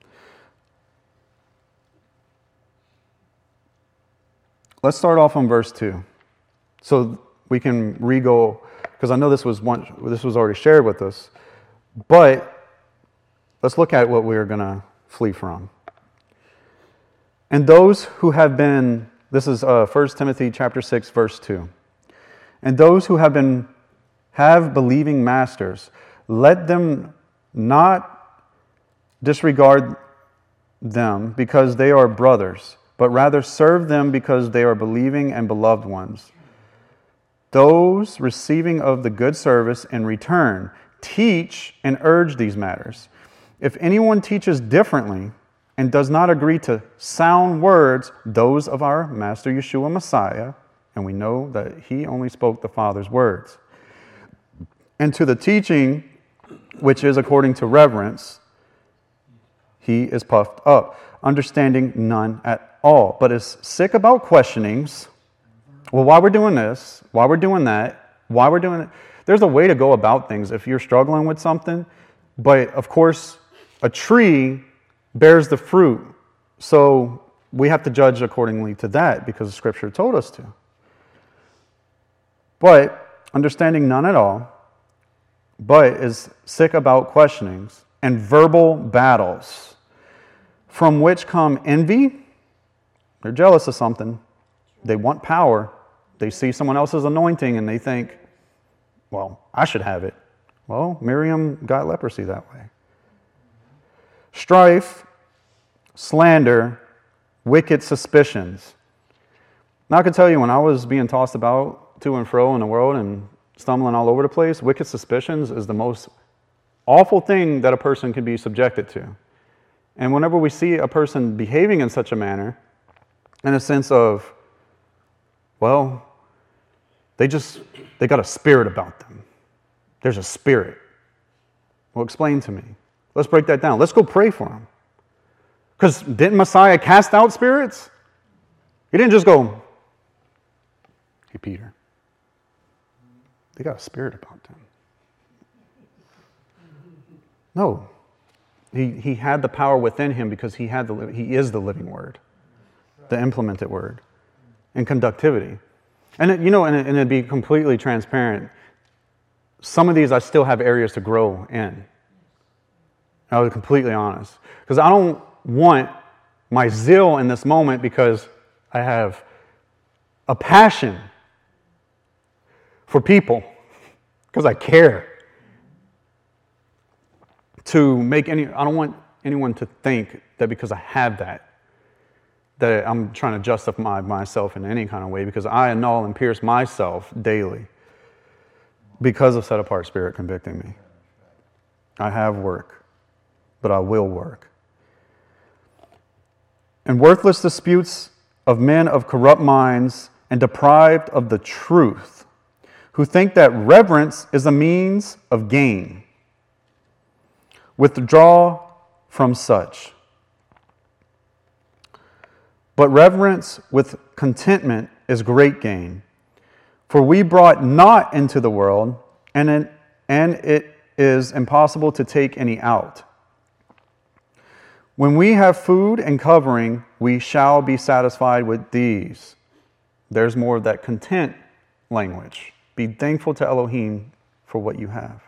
Let's start off on verse 2. So we can re-go, because I know this was already shared with us, but let's look at what we're going to flee from. And those who have been, this is 1 Timothy chapter 6, verse 2. And those who have believing masters, let them not disregard them because they are brothers, but rather serve them because they are believing and beloved ones. Those receiving of the good service in return, teach and urge these matters. If anyone teaches differently and does not agree to sound words, those of our Master Yeshua Messiah, and we know that he only spoke the Father's words, and to the teaching which is according to reverence, he is puffed up, understanding none at all, but is sick about questionings. Well, why we're doing this, why we're doing that, why we're doing it. There's a way to go about things if you're struggling with something, but of course, a tree bears the fruit, so we have to judge accordingly to that because Scripture told us to. But understanding none at all, but is sick about questionings and verbal battles, from which come envy. They're jealous of something. They want power. They see someone else's anointing and they think, well, I should have it. Well, Miriam got leprosy that way. Strife, slander, wicked suspicions. Now I can tell you, when I was being tossed about to and fro in the world and stumbling all over the place, wicked suspicions is the most awful thing that a person can be subjected to. And whenever we see a person behaving in such a manner, in a sense of, well, they got a spirit about them. There's a spirit. Well, explain to me. Let's break that down. Let's go pray for them. Because didn't Messiah cast out spirits? He didn't just go, hey, Peter, they got a spirit about them. No. He had the power within him because he is the living word, the implemented word, and conductivity. And and to be completely transparent, some of these I still have areas to grow in. I was completely honest. Because I don't want my zeal in this moment, because I have a passion for people, because I care, I don't want anyone to think that because I have that I'm trying to justify myself in any kind of way, because I annul and pierce myself daily because of set apart spirit convicting me. I have work, but I will work. And worthless disputes of men of corrupt minds and deprived of the truth, who think that reverence is a means of gain. Withdraw from such. But reverence with contentment is great gain. For we brought not into the world, and it is impossible to take any out. When we have food and covering, we shall be satisfied with these. There's more of that content language. Be thankful to Elohim for what you have.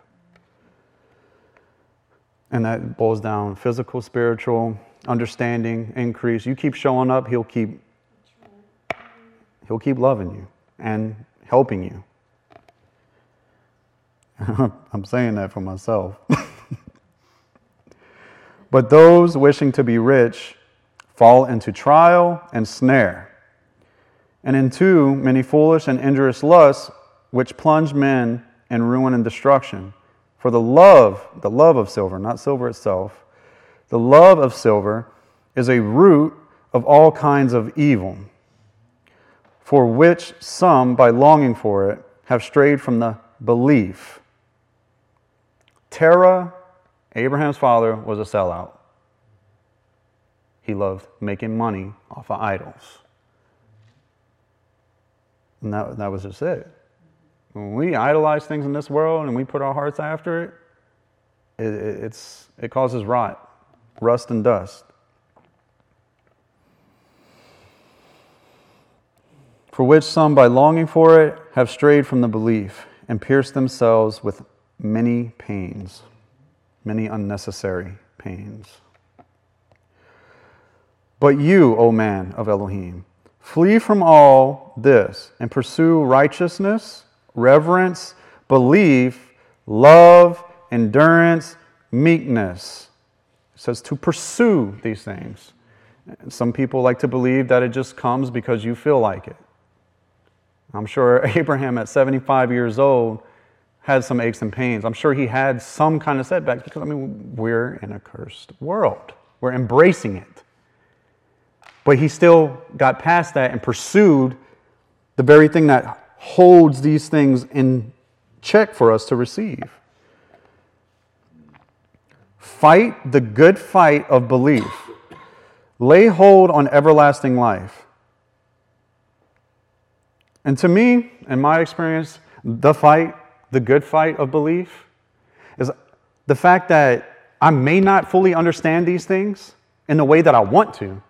And that boils down physical, spiritual, understanding, increase. You keep showing up, he'll keep loving you and helping you. I'm saying that for myself. But those wishing to be rich fall into trial and snare, and into many foolish and injurious lusts, which plunge men in ruin and destruction. For the love of silver, not silver itself, the love of silver is a root of all kinds of evil, for which some, by longing for it, have strayed from the belief. Terah, Abraham's father, was a sellout. He loved making money off of idols. And that was just it. When we idolize things in this world and we put our hearts after it, it causes rot, rust and dust. For which some, by longing for it, have strayed from the belief and pierced themselves with many pains, many unnecessary pains. But you, O man of Elohim, flee from all this and pursue righteousness, reverence, belief, love, endurance, meekness. It says to pursue these things. Some people like to believe that it just comes because you feel like it. I'm sure Abraham at 75 years old had some aches and pains. I'm sure he had some kind of setbacks because, we're in a cursed world. We're embracing it. But he still got past that and pursued the very thing that holds these things in check for us to receive. Fight the good fight of belief. Lay hold on everlasting life. And to me, in my experience, the good fight of belief is the fact that I may not fully understand these things in the way that I want to,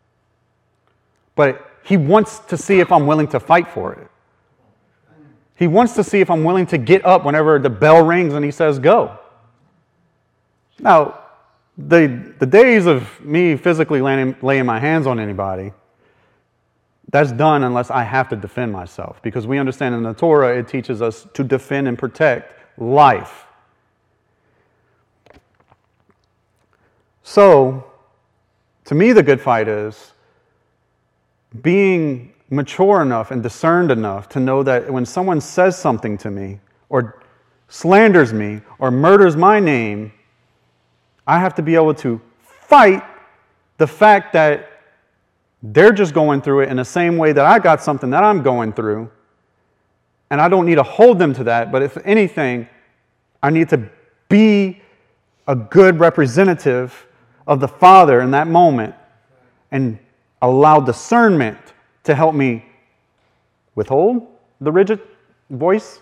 but he wants to see if I'm willing to fight for it. He wants to see if I'm willing to get up whenever the bell rings and he says, go. Now, the days of me physically laying my hands on anybody, that's done unless I have to defend myself. Because we understand in the Torah, it teaches us to defend and protect life. So, to me, the good fight is being mature enough and discerned enough to know that when someone says something to me or slanders me or murders my name, I have to be able to fight the fact that they're just going through it in the same way that I got something that I'm going through. And I don't need to hold them to that, but if anything, I need to be a good representative of the Father in that moment and allow discernment to help me withhold the rigid voice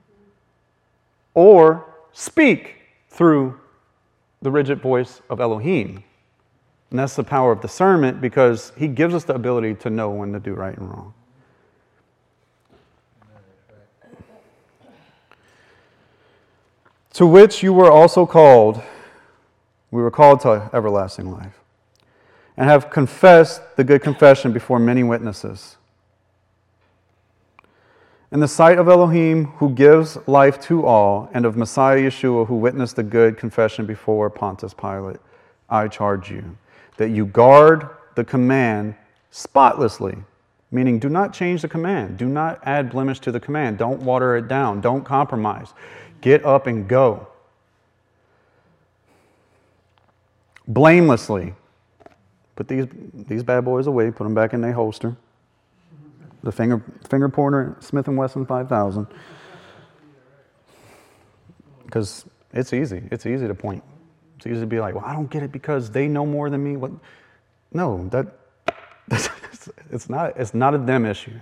or speak through the rigid voice of Elohim. And that's the power of discernment, because he gives us the ability to know when to do right and wrong. To which you were also called, we were called to everlasting life, and have confessed the good confession before many witnesses. In the sight of Elohim, who gives life to all, and of Messiah Yeshua, who witnessed the good confession before Pontius Pilate, I charge you that you guard the command spotlessly, meaning do not change the command. Do not add blemish to the command. Don't water it down. Don't compromise. Get up and go. Blamelessly. Put these bad boys away. Put them back in their holster. The finger pointer, Smith & Wesson 5000. Because it's easy. It's easy to point. It's easy to be like, well, I don't get it because they know more than me. What? No, it's not a them issue.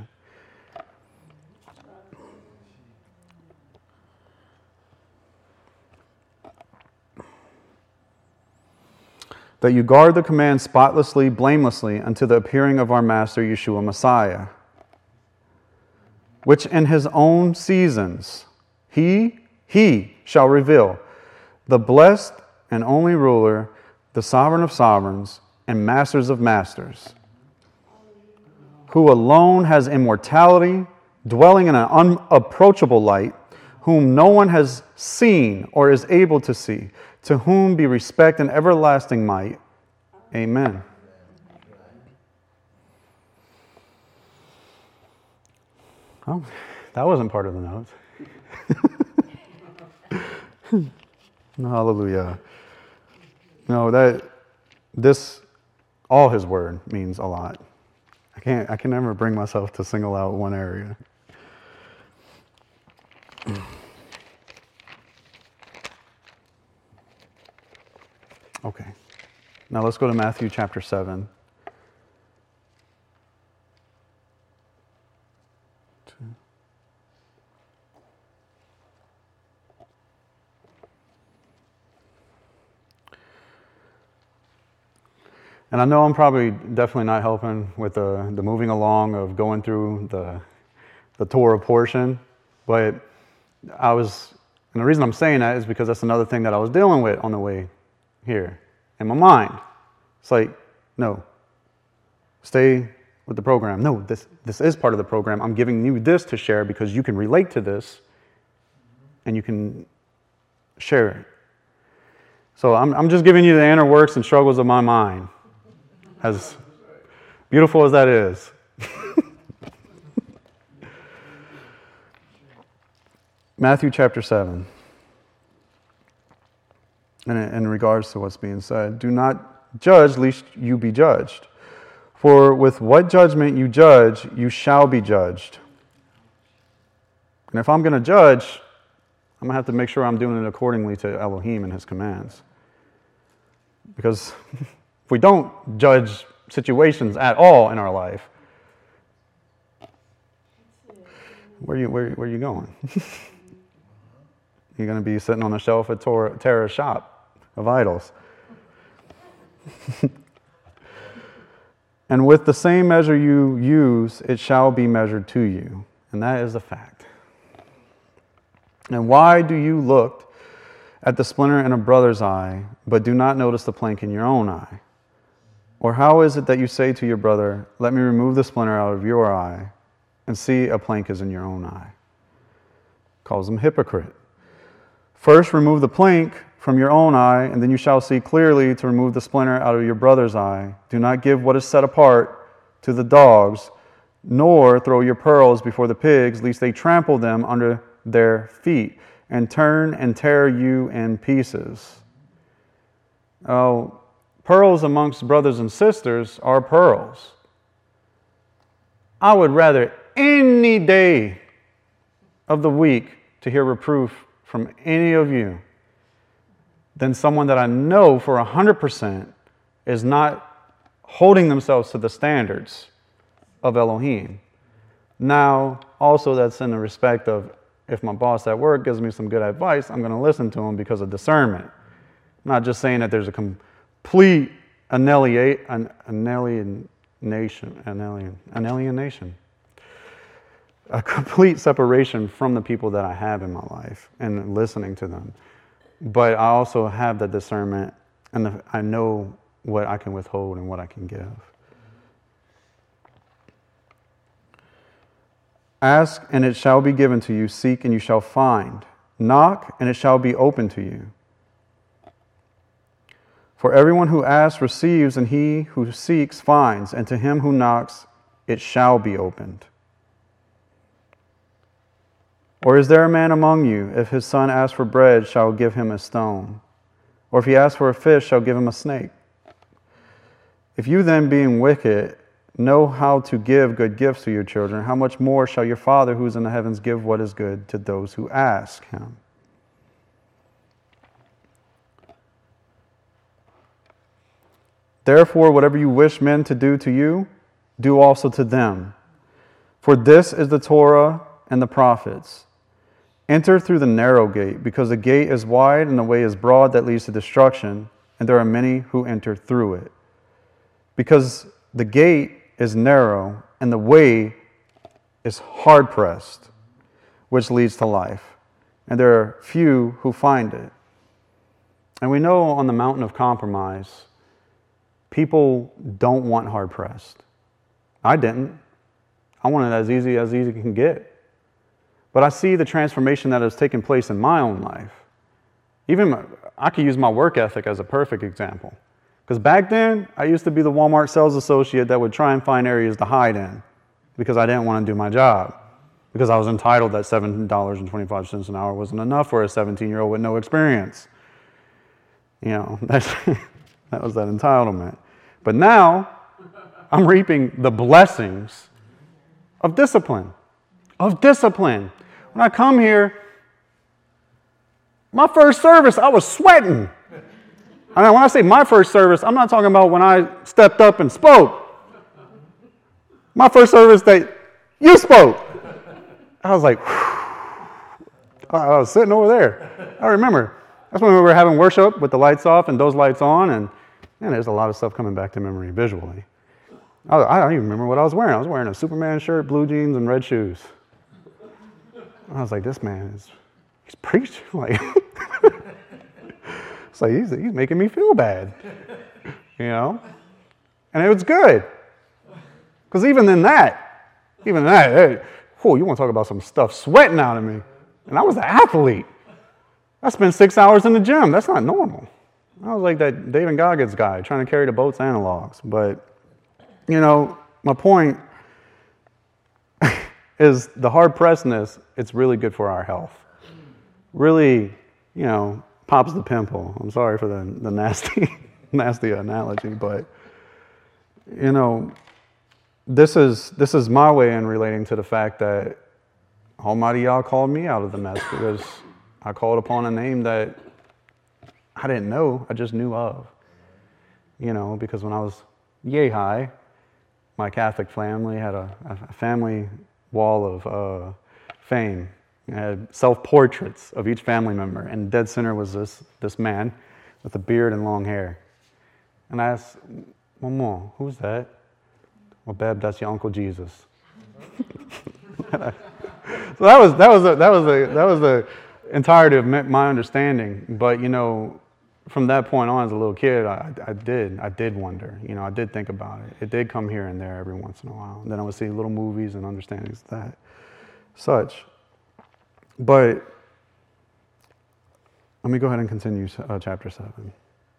That you guard the command spotlessly, blamelessly, until the appearing of our Master Yeshua Messiah, which in his own seasons he shall reveal, the blessed and only ruler, the sovereign of sovereigns, and masters of masters, who alone has immortality, dwelling in an unapproachable light, whom no one has seen or is able to see, to whom be respect and everlasting might. Amen. Oh, that wasn't part of the notes. Hallelujah. No, all his word means a lot. I can never bring myself to single out one area. Okay. Now let's go to Matthew chapter 7. And I know I'm probably definitely not helping with the moving along of going through the Torah portion, but and the reason I'm saying that is because that's another thing that I was dealing with on the way here in my mind. It's like, no, stay with the program. No, this is part of the program. I'm giving you this to share because you can relate to this and you can share it. So I'm just giving you the inner works and struggles of my mind. As beautiful as that is. Matthew chapter 7. And in regards to what's being said, do not judge lest you be judged. For with what judgment you judge, you shall be judged. And if I'm going to judge, I'm going to have to make sure I'm doing it accordingly to Elohim and his commands. Because if we don't judge situations at all in our life, where are you going? You're going to be sitting on the shelf at Terra's shop of idols. And with the same measure you use, it shall be measured to you. And that is a fact. And why do you look at the splinter in a brother's eye, but do not notice the plank in your own eye? Or how is it that you say to your brother, let me remove the splinter out of your eye, and see a plank is in your own eye? Calls him hypocrite. First remove the plank from your own eye, and then you shall see clearly to remove the splinter out of your brother's eye. Do not give what is set apart to the dogs, nor throw your pearls before the pigs, lest they trample them under their feet, and turn and tear you in pieces. Oh, pearls amongst brothers and sisters are pearls. I would rather any day of the week to hear reproof from any of you than someone that I know for 100% is not holding themselves to the standards of Elohim. Now, also that's in the respect of if my boss at work gives me some good advice, I'm going to listen to him because of discernment. I'm not just saying that there's a complete alienation, a complete separation from the people that I have in my life and listening to them. But I also have that discernment, and I know what I can withhold and what I can give. Ask, and it shall be given to you. Seek, and you shall find. Knock, and it shall be opened to you. For everyone who asks receives, and he who seeks finds, and to him who knocks it shall be opened. Or is there a man among you, if his son asks for bread, shall give him a stone? Or if he asks for a fish, shall give him a snake? If you then, being wicked, know how to give good gifts to your children, how much more shall your Father who is in the heavens give what is good to those who ask him? Therefore, whatever you wish men to do to you, do also to them. For this is the Torah and the prophets. Enter through the narrow gate, because the gate is wide and the way is broad that leads to destruction, and there are many who enter through it. Because the gate is narrow and the way is hard-pressed, which leads to life, and there are few who find it. And we know on the mountain of compromise, people don't want hard-pressed. I didn't. I wanted it as easy can get. But I see the transformation that has taken place in my own life. I could use my work ethic as a perfect example. Because back then, I used to be the Walmart sales associate that would try and find areas to hide in because I didn't want to do my job. Because I was entitled that $7.25 an hour wasn't enough for a 17-year-old with no experience. That was that entitlement. But now, I'm reaping the blessings of discipline. When I come here, my first service, I was sweating. When I say my first service, I'm not talking about when I stepped up and spoke. My first service that you spoke. I was like, I was sitting over there. I remember. That's when we were having worship with the lights off and those lights on, and there's a lot of stuff coming back to memory visually. I don't even remember what I was wearing. I was wearing a Superman shirt, blue jeans, and red shoes. I was like, this man he's preaching. It's like he's making me feel bad, And it was good. Because even that, hey, you want to talk about some stuff sweating out of me. And I was an athlete. I spent 6 hours in the gym. That's not normal. I was like that David Goggins guy trying to carry the boat's analogs. But, my point is the hard-pressedness, it's really good for our health. Really, pops the pimple. I'm sorry for the nasty analogy, but, this is my way in relating to the fact that Almighty Yah called me out of the mess because I called upon a name that I didn't know, I just knew of. Because when I was yay high, my Catholic family had a family wall of fame. It had self-portraits of each family member, and dead center was this man with a beard and long hair. And I asked, Mama, who's that? Well, Beb, that's your Uncle Jesus. So that was the entirety of my understanding. But from that point on, as a little kid, I did wonder. I did think about it. It did come here and there every once in a while. And then I would see little movies and understandings of that, such. But let me go ahead and continue chapter 7.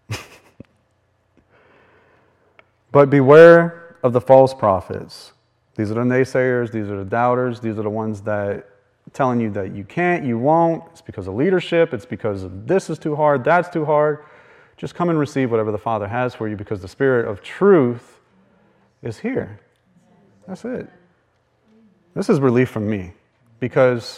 But beware of the false prophets. These are the naysayers, these are the doubters, these are the ones that telling you that you can't, you won't, it's because of leadership, it's because of this is too hard, that's too hard. Just come and receive whatever the Father has for you because the Spirit of truth is here. That's it. This is relief from me because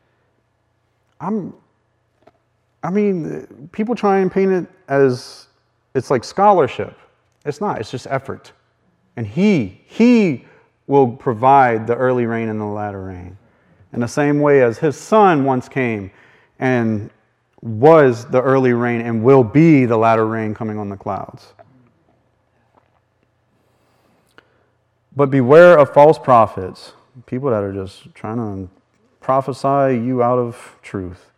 people try and paint it as it's like scholarship. It's not, it's just effort. And He will provide the early rain and the latter rain. In the same way as His Son once came and was the early rain and will be the latter rain coming on the clouds. But beware of false prophets, people that are just trying to prophesy you out of truth,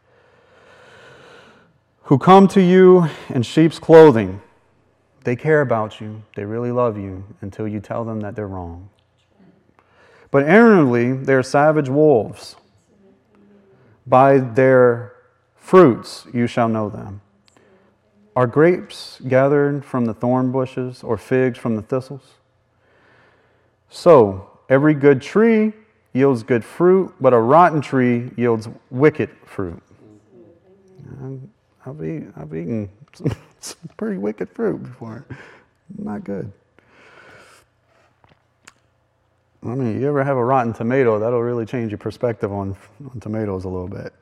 who come to you in sheep's clothing. They care about you, they really love you until you tell them that they're wrong. But inwardly, they're savage wolves. By their fruits you shall know them. Are grapes gathered from the thorn bushes, or figs from the thistles? So, every good tree yields good fruit, but a rotten tree yields wicked fruit. I've eaten some pretty wicked fruit before. Not good. I mean, you ever have a rotten tomato, that'll really change your perspective on tomatoes a little bit.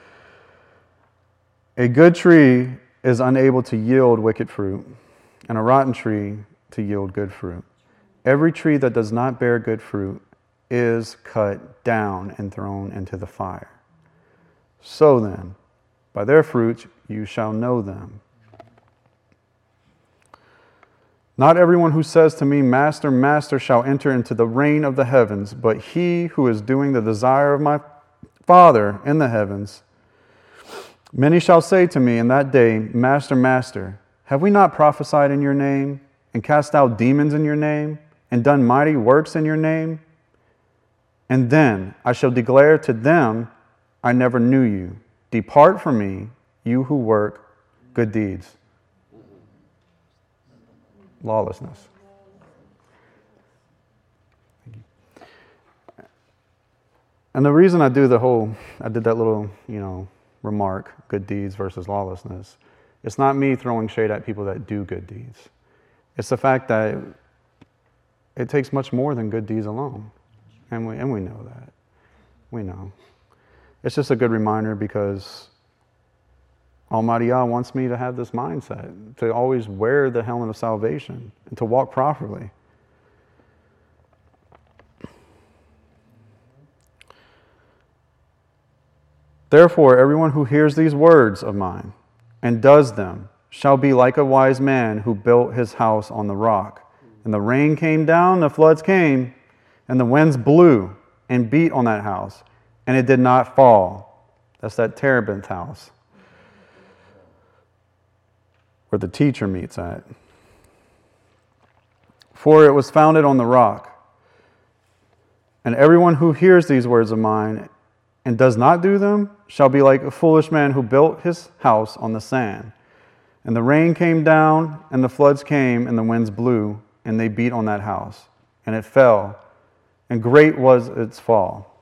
A good tree is unable to yield wicked fruit, and a rotten tree to yield good fruit. Every tree that does not bear good fruit is cut down and thrown into the fire. So then, by their fruits you shall know them. Not everyone who says to me, Master, Master, shall enter into the reign of the heavens, but he who is doing the desire of my Father in the heavens. Many shall say to me in that day, Master, Master, have we not prophesied in your name, and cast out demons in your name, and done mighty works in your name? And then I shall declare to them, I never knew you. Depart from me, you who work good deeds. Lawlessness. And the reason I did that little, remark, good deeds versus lawlessness, it's not me throwing shade at people that do good deeds. It's the fact that it takes much more than good deeds alone. And we know that. We know. It's just a good reminder because Almighty Yah wants me to have this mindset, to always wear the helmet of salvation and to walk properly. Therefore, everyone who hears these words of mine and does them shall be like a wise man who built his house on the rock. And the rain came down, the floods came, and the winds blew and beat on that house, and it did not fall. That's that terebinth house where the teacher meets at. For it was founded on the rock. And everyone who hears these words of mine and does not do them shall be like a foolish man who built his house on the sand. And the rain came down, and the floods came, and the winds blew, and they beat on that house. And it fell, and great was its fall.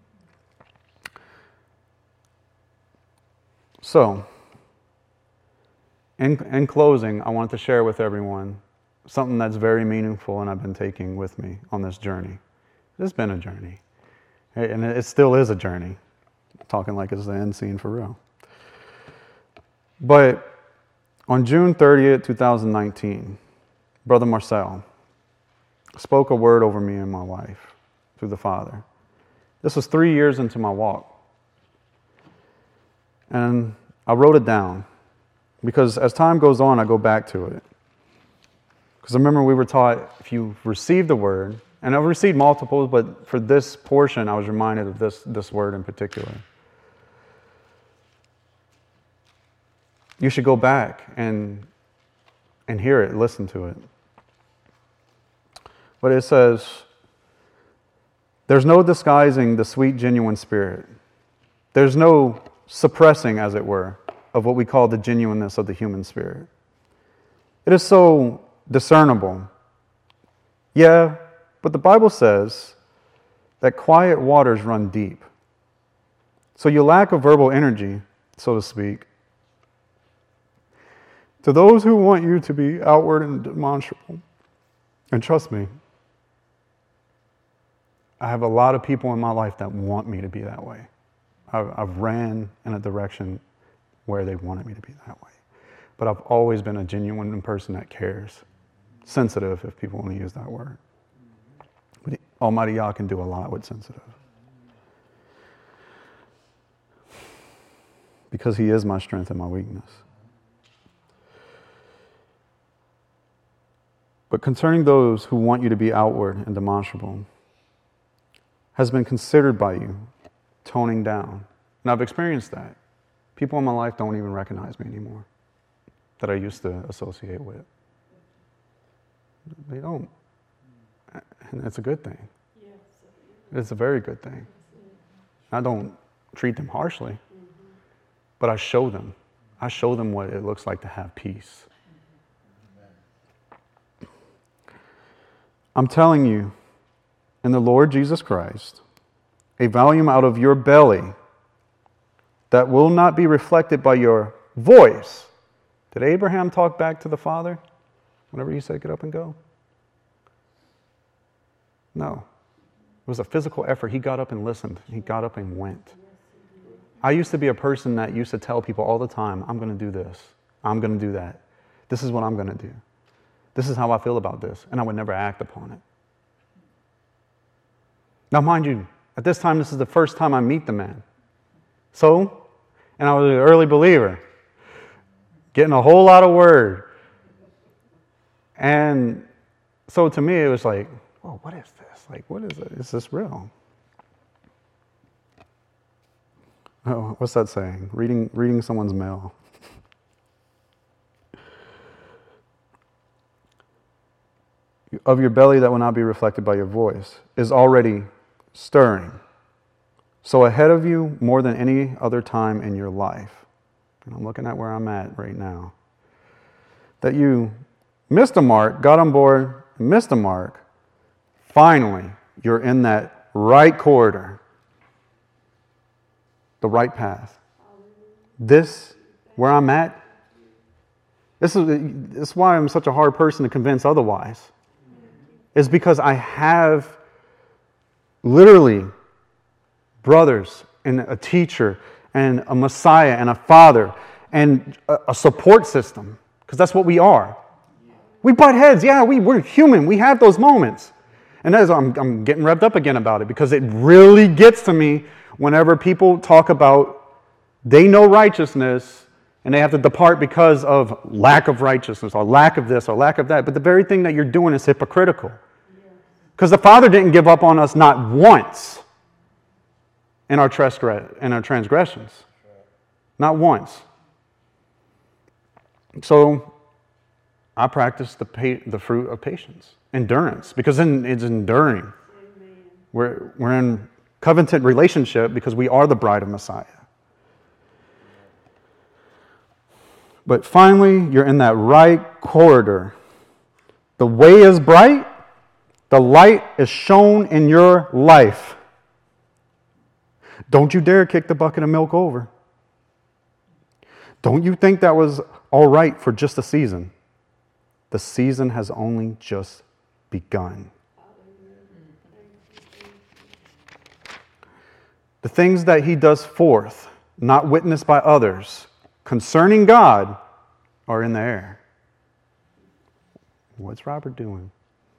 So, in closing, I want to share with everyone something that's very meaningful and I've been taking with me on this journey. It's been a journey. And it still is a journey. I'm talking like it's the end scene for real. But on June 30th, 2019, Brother Marcel spoke a word over me and my wife through the Father. This was 3 years into my walk. And I wrote it down because as time goes on, I go back to it. Because I remember we were taught if you receive the word, and I've received multiples, but for this portion, I was reminded of this word in particular. You should go back and hear it, listen to it. But it says, there's no disguising the sweet, genuine spirit. There's no suppressing, as it were, of what we call the genuineness of the human spirit. It is so discernible. Yeah, but the Bible says that quiet waters run deep. So you lack of verbal energy, so to speak. To those who want you to be outward and demonstrable, and trust me, I have a lot of people in my life that want me to be that way. I've ran in a direction where they wanted me to be that way. But I've always been a genuine person that cares. Sensitive, if people want to use that word. But Almighty Yah can do a lot with sensitive. Because He is my strength and my weakness. But concerning those who want you to be outward and demonstrable, has been considered by you toning down. And I've experienced that. People in my life don't even recognize me anymore that I used to associate with. They don't. And it's a good thing. It's a very good thing. I don't treat them harshly, but I show them. I show them what it looks like to have peace. I'm telling you, in the Lord Jesus Christ, a volume out of your belly that will not be reflected by your voice. Did Abraham talk back to the Father whenever he said, get up and go? No. was a physical effort. He got up and listened. He got up and went. I used to be a person that used to tell people all the time, I'm going to do this. I'm going to do that. This is what I'm going to do. This is how I feel about this. And I would never act upon it. Now, mind you, at this time, this is the first time I meet the man. So, and I was an early believer, getting a whole lot of word. And so to me, it was like, oh, what is this? Like, what is it? Is this real? Oh, what's that saying? Reading someone's mail. Of your belly that will not be reflected by your voice is already stirring. So ahead of you, more than any other time in your life, and I'm looking at where I'm at right now, that you missed a mark, got on board, missed a mark, finally, you're in that right corridor, the right path. This, where I'm at, this is why I'm such a hard person to convince otherwise. Is because I have literally brothers and a teacher and a Messiah and a father and a support system, because that's what we are. We butt heads. Yeah, we're human. We have those moments. And as I'm getting revved up again about it, because it really gets to me whenever people talk about they know righteousness and they have to depart because of lack of righteousness or lack of this or lack of that. But the very thing that you're doing is hypocritical. Because the Father didn't give up on us not once in our transgressions. Not once. So I practice the fruit of patience. Endurance. Because it's enduring. We're in covenant relationship because we are the bride of Messiah. But finally, you're in that right corridor. The way is bright. The light is shown in your life. Don't you dare kick the bucket of milk over. Don't you think that was all right for just a season. The season has only just begun. The things that he does forth, not witnessed by others, concerning God, are in the air. What's Robert doing?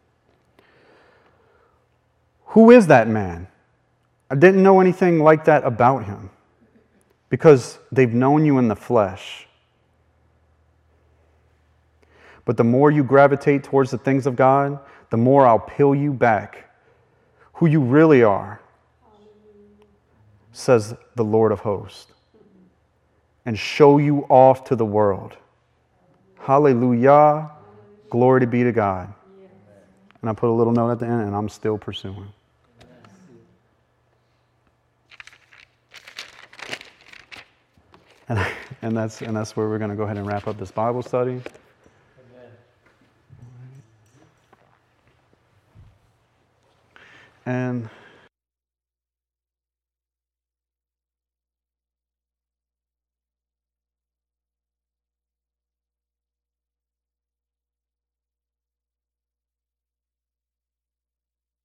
Who is that man? I didn't know anything like that about him, because they've known you in the flesh. But the more you gravitate towards the things of God, the more I'll peel you back. Who you really are, says the Lord of hosts, and show you off to the world. Hallelujah. Glory be to God. And I put a little note at the end, and I'm still pursuing. And that's where we're going to go ahead and wrap up this Bible study. And